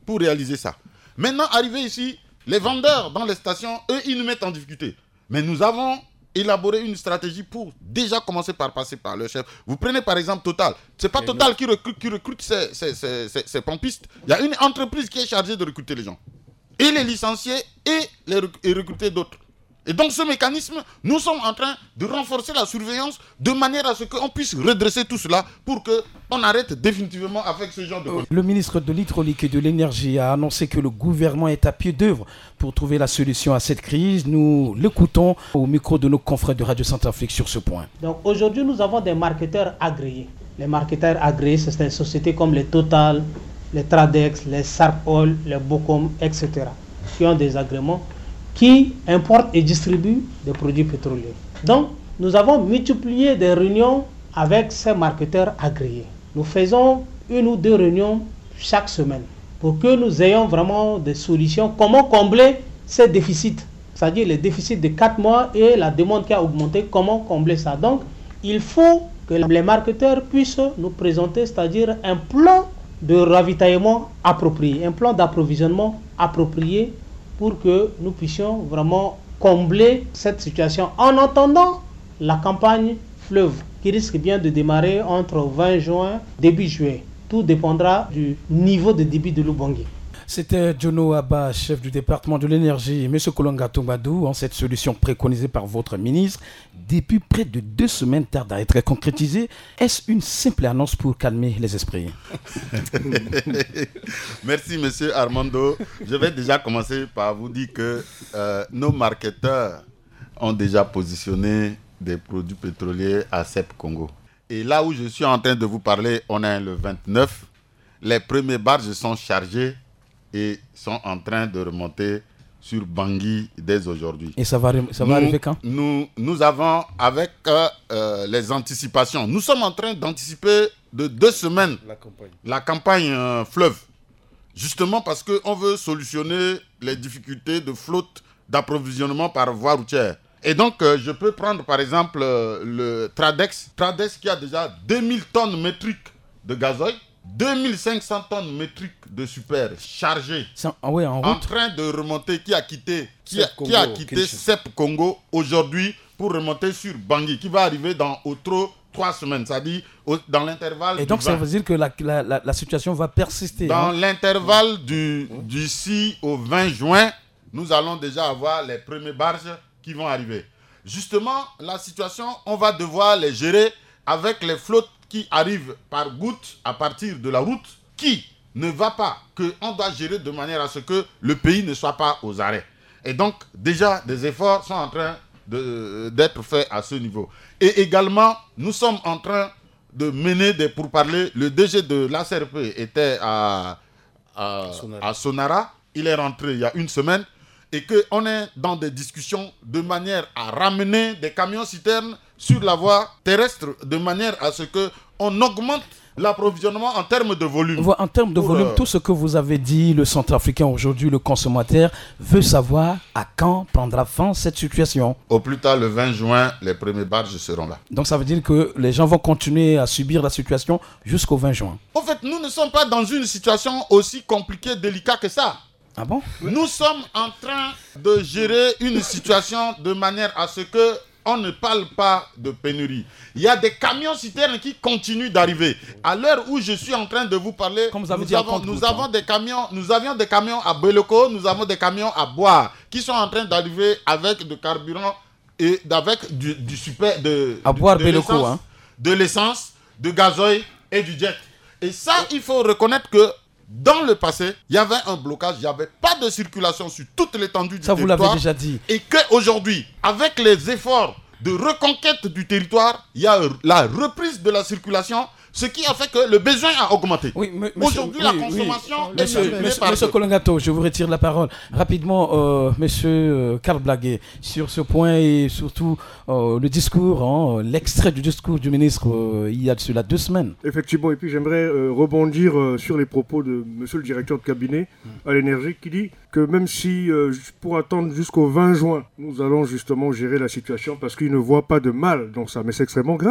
pour réaliser ça. Maintenant, arrivé ici, les vendeurs dans les stations, eux, ils nous mettent en difficulté. Mais nous avons élaboré une stratégie pour déjà commencer par passer par le chef. Vous prenez par exemple Total. Ce n'est pas Total qui recrute, qui recrute ces, ces, ces, ces, ces pompistes. Il y a une entreprise qui est chargée de recruter les gens. Et les licencier et, les rec- et recruter d'autres. Et donc ce mécanisme, nous sommes en train de renforcer la surveillance de manière à ce qu'on puisse redresser tout cela pour qu'on arrête définitivement avec ce genre de choses.
Le ministre de l'Hydraulique et de l'Énergie a annoncé que le gouvernement est à pied d'œuvre pour trouver la solution à cette crise. Nous l'écoutons au micro de nos confrères de Radio Centrafrique sur ce point.
Donc aujourd'hui, nous avons des marketeurs agréés. Les marketeurs agréés, c'est des sociétés comme les Total, les Tradex, les Sarpol, les Bocom, et cetera, qui ont des agréments, qui importent et distribuent des produits pétroliers. Donc, nous avons multiplié des réunions avec ces marketeurs agréés. Nous faisons une ou deux réunions chaque semaine pour que nous ayons vraiment des solutions. Comment combler ces déficits, c'est-à-dire les déficits de quatre mois et la demande qui a augmenté, comment combler ça. Donc, il faut que les marketeurs puissent nous présenter, c'est-à-dire un plan de ravitaillement approprié, un plan d'approvisionnement approprié pour que nous puissions vraiment combler cette situation en attendant la campagne fleuve qui risque bien de démarrer entre vingt juin et début juillet. Tout dépendra du niveau de débit de l'Ubangi.
C'était Jono Abba, chef du département de l'énergie. M. Kolonga Tombadou, en cette solution préconisée par votre ministre, depuis près de deux semaines tarde à être concrétisée. Est-ce une simple annonce pour calmer les esprits?
Merci, M. Armando. Je vais déjà commencer par vous dire que euh, nos marketeurs ont déjà positionné des produits pétroliers à C E P Congo. Et là où je suis en train de vous parler, on est le vingt-neuf. Les premiers barges sont chargés et sont en train de remonter sur Bangui dès aujourd'hui.
Et ça va, ça va
nous,
arriver quand
nous, nous avons, avec euh, euh, les anticipations, nous sommes en train d'anticiper de deux semaines
la campagne,
la campagne euh, fleuve. Justement parce qu'on veut solutionner les difficultés de flotte d'approvisionnement par voie routière. Et donc, euh, je peux prendre par exemple euh, le Tradex. Tradex qui a déjà deux mille tonnes métriques de gazoil, deux mille cinq cents tonnes métriques de super chargées,
ah ouais, en,
en train de remonter, qui a quitté, qui a, qui a quitté C E P Congo aujourd'hui pour remonter sur Bangui, qui va arriver dans au trop trois semaines, c'est-à-dire au, dans l'intervalle.
Et donc,
du
ça
vingt.
veut dire que la, la, la, la situation va persister.
Dans
hein.
l'intervalle du, du six au vingt juin, nous allons déjà avoir les premiers barges qui vont arriver. Justement, la situation, on va devoir les gérer avec les flottes qui arrivent par goutte à partir de la route, qui ne va pas, qu'on doit gérer de manière à ce que le pays ne soit pas aux arrêts. Et donc, déjà, des efforts sont en train de, d'être faits à ce niveau. Et également, nous sommes en train de mener des pourparlers. Le D G de l'A C R P était à, à, Sonara. à Sonara. Il est rentré il y a une semaine. Et qu'on est dans des discussions de manière à ramener des camions-citernes sur la voie terrestre, de manière à ce qu'on augmente l'approvisionnement en termes de volume.
En termes de volume, euh... tout ce que vous avez dit, le Centrafricain aujourd'hui, le consommateur, veut savoir à quand prendra fin cette situation.
Au plus tard, le vingt juin, les premiers barges seront là.
Donc ça veut dire que les gens vont continuer à subir la situation jusqu'au vingt juin.
En fait, nous ne sommes pas dans une situation aussi compliquée, délicate que ça.
Ah bon?
Nous sommes en train de gérer une situation de manière à ce que on ne parle pas de pénurie. Il y a des camions-citernes qui continuent d'arriver. À l'heure où je suis en train de vous parler,
Comme vous avez
nous,
dit
avons, nous, avons des camions, nous avions des camions à Beloko, nous avons des camions à Bois qui sont en train d'arriver avec du carburant et avec du, du super de,
à
du,
boire
de,
Beloko,
l'essence,
hein.
de l'essence, de gazoil et du jet. Et ça, il faut reconnaître que dans le passé, il y avait un blocage, il n'y avait pas de circulation sur toute l'étendue du
ça,
territoire.
Ça, vous l'avez déjà dit.
Et qu'aujourd'hui, avec les efforts de reconquête du territoire, il y a la reprise de la circulation, ce qui a fait que le besoin a augmenté.
Oui,
aujourd'hui, oui, la consommation
oui.
est
Monsieur,
multipliée
monsieur,
par
monsieur Kolongato, je vous retire la parole. Rapidement, euh, monsieur Karl Blaguet, sur ce point et surtout euh, le discours, hein, l'extrait du discours du ministre euh, il y a de cela deux semaines.
Effectivement, et puis j'aimerais euh, rebondir euh, sur les propos de monsieur le directeur de cabinet à l'énergie qui dit que même si euh, pour attendre jusqu'au vingt juin, nous allons justement gérer la situation parce qu'il ne voit pas de mal dans ça, mais c'est extrêmement grave.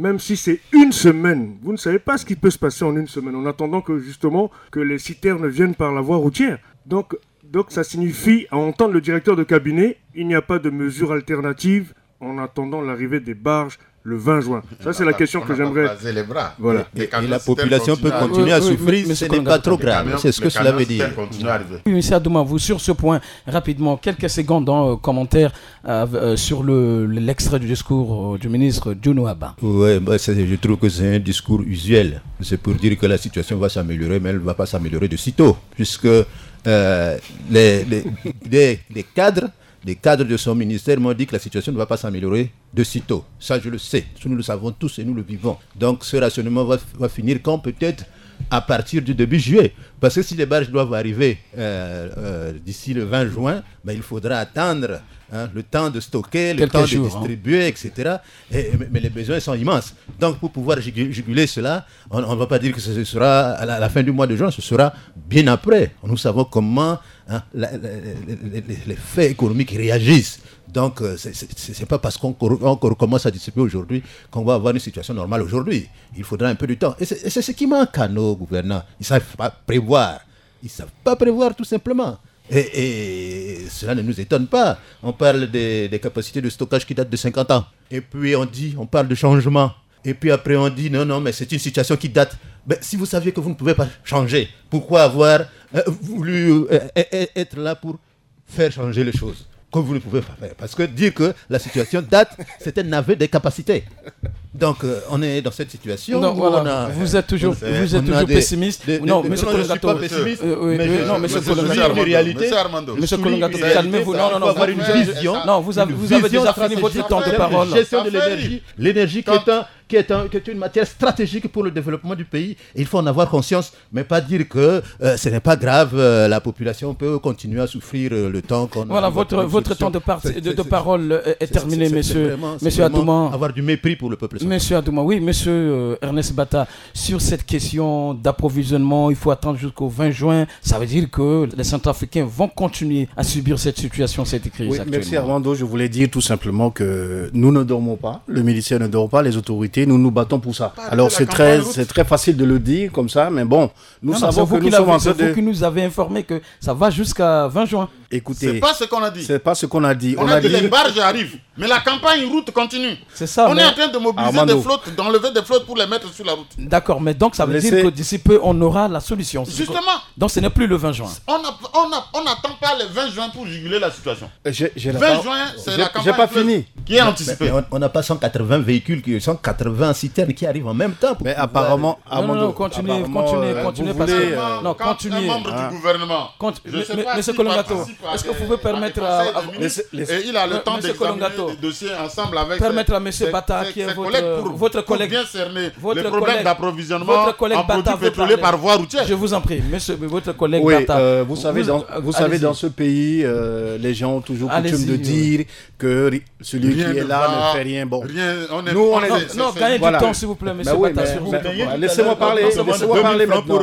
même si c'est une semaine, vous ne savez pas ce qui peut se passer en une semaine, en attendant que justement que les citernes viennent par la voie routière. Donc, donc ça signifie, à entendre le directeur de cabinet, il n'y a pas de mesure alternative en attendant l'arrivée des barges le vingt juin. Ça, c'est la question que j'aimerais...
les bras.
Voilà.
Et, et la population peut continuer à souffrir, ce n'est pas trop grave. C'est ce que cela veut dire.
Oui, M. Adouma, vous, sur ce point, rapidement, quelques secondes en euh, commentaire euh, sur le, l'extrait du discours euh, du ministre Diono Abba.
Oui, bah, je trouve que c'est un discours usuel. C'est pour dire que la situation va s'améliorer, mais elle ne va pas s'améliorer de sitôt, puisque euh, les, les, les, les cadres Les cadres de son ministère m'ont dit que la situation ne va pas s'améliorer de sitôt. Ça, je le sais. Nous le savons tous et nous le vivons. Donc, ce rationnement va, va finir quand peut-être à partir du début juillet. Parce que si les barges doivent arriver euh, euh, d'ici le vingt juin, ben, il faudra attendre hein, le temps de stocker, le Quelques temps jours, de distribuer, hein. et cetera. Et, mais, mais les besoins sont immenses. Donc, pour pouvoir juguler cela, on ne va pas dire que ce sera à la, à la fin du mois de juin, ce sera bien après. Nous savons comment hein, la, la, les, les, les faits économiques réagissent. Donc, euh, ce n'est pas parce qu'on recommence à distribuer aujourd'hui qu'on va avoir une situation normale aujourd'hui. Il faudra un peu de temps. Et c'est, et c'est ce qui manque à nos gouvernants. Ils ne savent pas prévoir. Ils ne savent pas prévoir tout simplement. Et, et cela ne nous étonne pas. On parle des, des capacités de stockage qui datent de cinquante ans. Et puis on dit, on parle de changement. Et puis après on dit, non, non, mais c'est une situation qui date. Mais si vous saviez que vous ne pouvez pas changer, pourquoi avoir euh, voulu euh, être là pour faire changer les choses ? Comme vous ne pouvez pas faire. Parce que dire que la situation date, c'est un aveu des capacités. Donc, euh, on est dans cette situation.
Non,
où
voilà.
on a,
vous êtes toujours,
on
vous êtes toujours
des,
pessimiste.
Des, des,
non,
des,
monsieur
non, je ne suis pas pessimiste. Euh, oui, mais je,
non, monsieur
Colongato, une réalité.
Monsieur Colongato, calmez-vous. Non, non, non.
Avoir une vision.
Non, vous avez, vous avez déjà fini votre temps de parole.
Gestion de l'énergie. L'énergie qui est un qui est, un, qui est une matière stratégique pour le développement du pays. Et il faut en avoir conscience, mais pas dire que euh, ce n'est pas grave, euh, la population peut continuer à souffrir euh, le temps qu'on
voilà,
a...
Voilà, votre, votre temps de, par- de, de parole est, est terminé, c'est, c'est, monsieur, c'est monsieur Adouma.
Avoir du mépris pour le peuple central.
Monsieur Adouma, oui, monsieur euh, Ernest Bata, sur cette question d'approvisionnement, il faut attendre jusqu'au vingt juin. Ça veut dire que les Centrafricains vont continuer à subir cette situation, cette crise
oui,
actuellement.
Merci Armando, je voulais dire tout simplement que nous ne dormons pas, le ministère ne dort pas, les autorités, nous nous battons pour ça. Alors c'est très, c'est très facile de le dire comme ça, mais bon, nous non, savons non, que nous sommes en train de...
C'est vous qui nous avez informé que ça va jusqu'à vingt juin.
Écoutez,
c'est pas ce qu'on a dit.
C'est pas ce qu'on a dit.
On, on a, a dit que les barges arrivent, mais la campagne route continue.
C'est ça.
On
mais...
est en train de mobiliser Armando. des flottes, d'enlever des flottes pour les mettre sur la route.
D'accord, mais donc ça veut Laissez... dire que d'ici peu on aura la solution.
Justement.
Donc ce n'est plus le vingt juin.
On n'attend pas le vingt juin pour juguler la situation.
J'ai, j'ai
vingt la... juin, c'est
j'ai,
la campagne
j'ai pas fini.
qui est anticipée.
Mais, mais on n'a pas cent quatre-vingts véhicules, cent quatre-vingts citernes qui arrivent en même temps.
Mais apparemment,
non, non, non, continuez, continuez, continuez, parce que non, continuez.
Un membre du gouvernement.
Monsieur Colongato, est-ce que vous pouvez permettre à, à, à
laissez, laissez, et il a le temps d'examiner le dossier ensemble avec
permettre à M. Bata qui est votre,
pour,
votre collègue
pour bien cerner
votre
les problèmes
collègue,
d'approvisionnement en produits pétroliers par voie routière.
Je vous en prie, monsieur, votre collègue
oui,
Bata.
Euh, vous savez, dans, vous savez dans ce pays, euh, les gens ont toujours coutume de dire oui. que celui rien qui est là va, ne fait rien. Bon,
rien, on est,
nous on est. Non, c'est, non c'est, gagnez voilà. du temps s'il vous plaît, monsieur Bata.
Laissez-moi parler. Laissez-moi parler maintenant.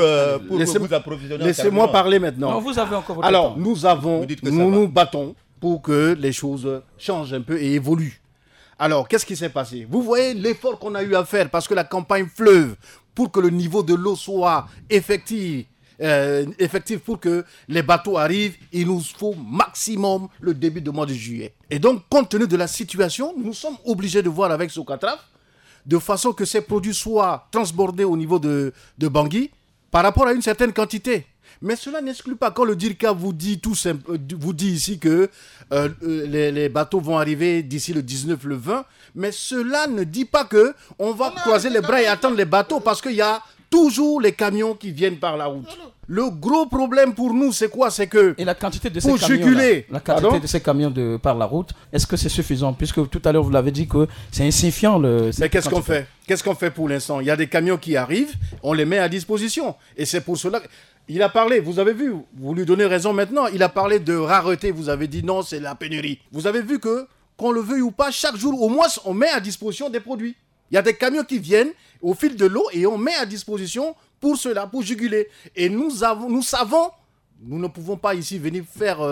Laissez-moi parler maintenant.
Vous avez encore votre temps.
Alors, nous avons, nous nous battons pour que les choses changent un peu et évoluent. Alors, qu'est-ce qui s'est passé ? Vous voyez l'effort qu'on a eu à faire parce que la campagne fleuve, pour que le niveau de l'eau soit effectif, euh, effectif pour que les bateaux arrivent, il nous faut maximum le début du mois de juillet. Et donc, compte tenu de la situation, nous sommes obligés de voir avec Socatraf, de façon que ces produits soient transbordés au niveau de, de Bangui par rapport à une certaine quantité. Mais cela n'exclut pas, quand le D I R C A vous dit, tout simple, vous dit ici que euh, les, les bateaux vont arriver d'ici le dix-neuf, le vingt, mais cela ne dit pas qu'on va croiser les bras et attendre les bateaux parce qu'il y a toujours les camions qui viennent par la route. Le gros problème pour nous, c'est quoi ? C'est que
et la quantité de ces
pour
camions,
juguler,
la, la quantité pardon? de ces camions de, par la route, est-ce que c'est suffisant ? Puisque tout à l'heure vous l'avez dit que c'est insignifiant. Le,
mais qu'est-ce qu'on fait ? Qu'est-ce qu'on fait pour l'instant ? Il y a des camions qui arrivent, on les met à disposition. Et c'est pour cela... Il a parlé, vous avez vu, vous lui donnez raison maintenant, il a parlé de rareté, vous avez dit non, c'est la pénurie. Vous avez vu que, qu'on le veuille ou pas, chaque jour, au moins, on met à disposition des produits. Il y a des camions qui viennent au fil de l'eau et on met à disposition pour cela, pour juguler. Et nous, avons, nous savons, nous ne pouvons pas ici venir faire euh,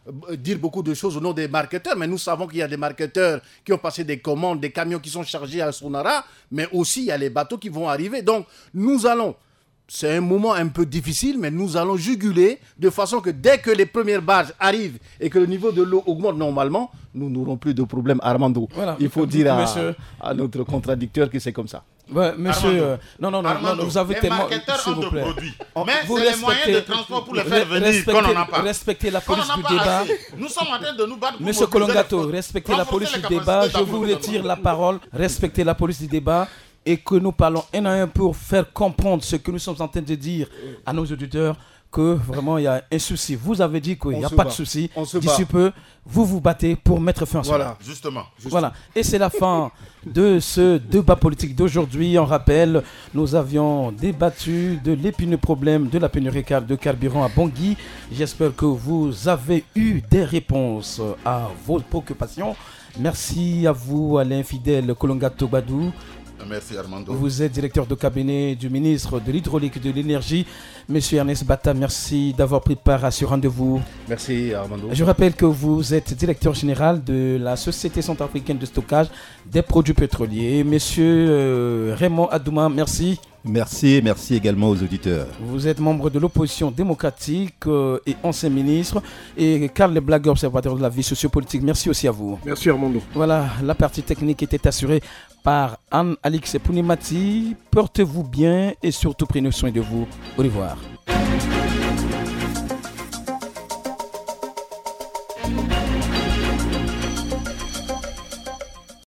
dire beaucoup de choses au nom des marketeurs, mais nous savons qu'il y a des marketeurs qui ont passé des commandes, des camions qui sont chargés à Sonara, mais aussi il y a les bateaux qui vont arriver. Donc nous allons, c'est un moment un peu difficile, mais nous allons juguler de façon que dès que les premières barges arrivent et que le niveau de l'eau augmente normalement, nous n'aurons plus de problème. Armando, voilà. Il faut dire à, à notre contradicteur que c'est comme ça.
Ouais, monsieur, euh, non, non, non, Armando, non, vous avez
les
tellement...
marketeurs ont de produits, mais
vous
c'est les moyens de transport pour les faire venir qu'on n'en a pas.
Respectez la police du débat.
Assez. Nous sommes en train de nous battre pour
Monsieur Kolongato, respectez la police du débat. Je vous retire la parole. Respectez la police du débat. Et que nous parlons un à un pour faire comprendre ce que nous sommes en train de dire à nos auditeurs, que vraiment il y a un souci. Vous avez dit qu'il n'y a pas bat. de souci. D'ici peu, vous vous battez pour mettre fin à cela.
Voilà, justement, justement.
Voilà. Et c'est la fin de ce débat politique d'aujourd'hui. On rappelle, nous avions débattu de l'épineux problème de la pénurie de carburant à Bangui. J'espère que vous avez eu des réponses à vos préoccupations. Merci à vous, Alain Fidèle Kolongato Badou.
Merci Armando.
Vous êtes directeur de cabinet du ministre de l'Hydraulique et de l'Énergie. Monsieur Ernest Bata, merci d'avoir pris part à ce rendez-vous.
Merci Armando.
Je rappelle que vous êtes directeur général de la Société centrafricaine de stockage des produits pétroliers. Monsieur euh, Raymond Adouma, merci.
Merci, merci également aux auditeurs.
Vous êtes membre de l'opposition démocratique euh, et ancien ministre. Et Karl Blague, observateur de la vie sociopolitique, merci aussi à vous.
Merci Armando.
Voilà, la partie technique était assurée par Anne-Alix Pounimati. Portez-vous bien et surtout prenez soin de vous. Au revoir.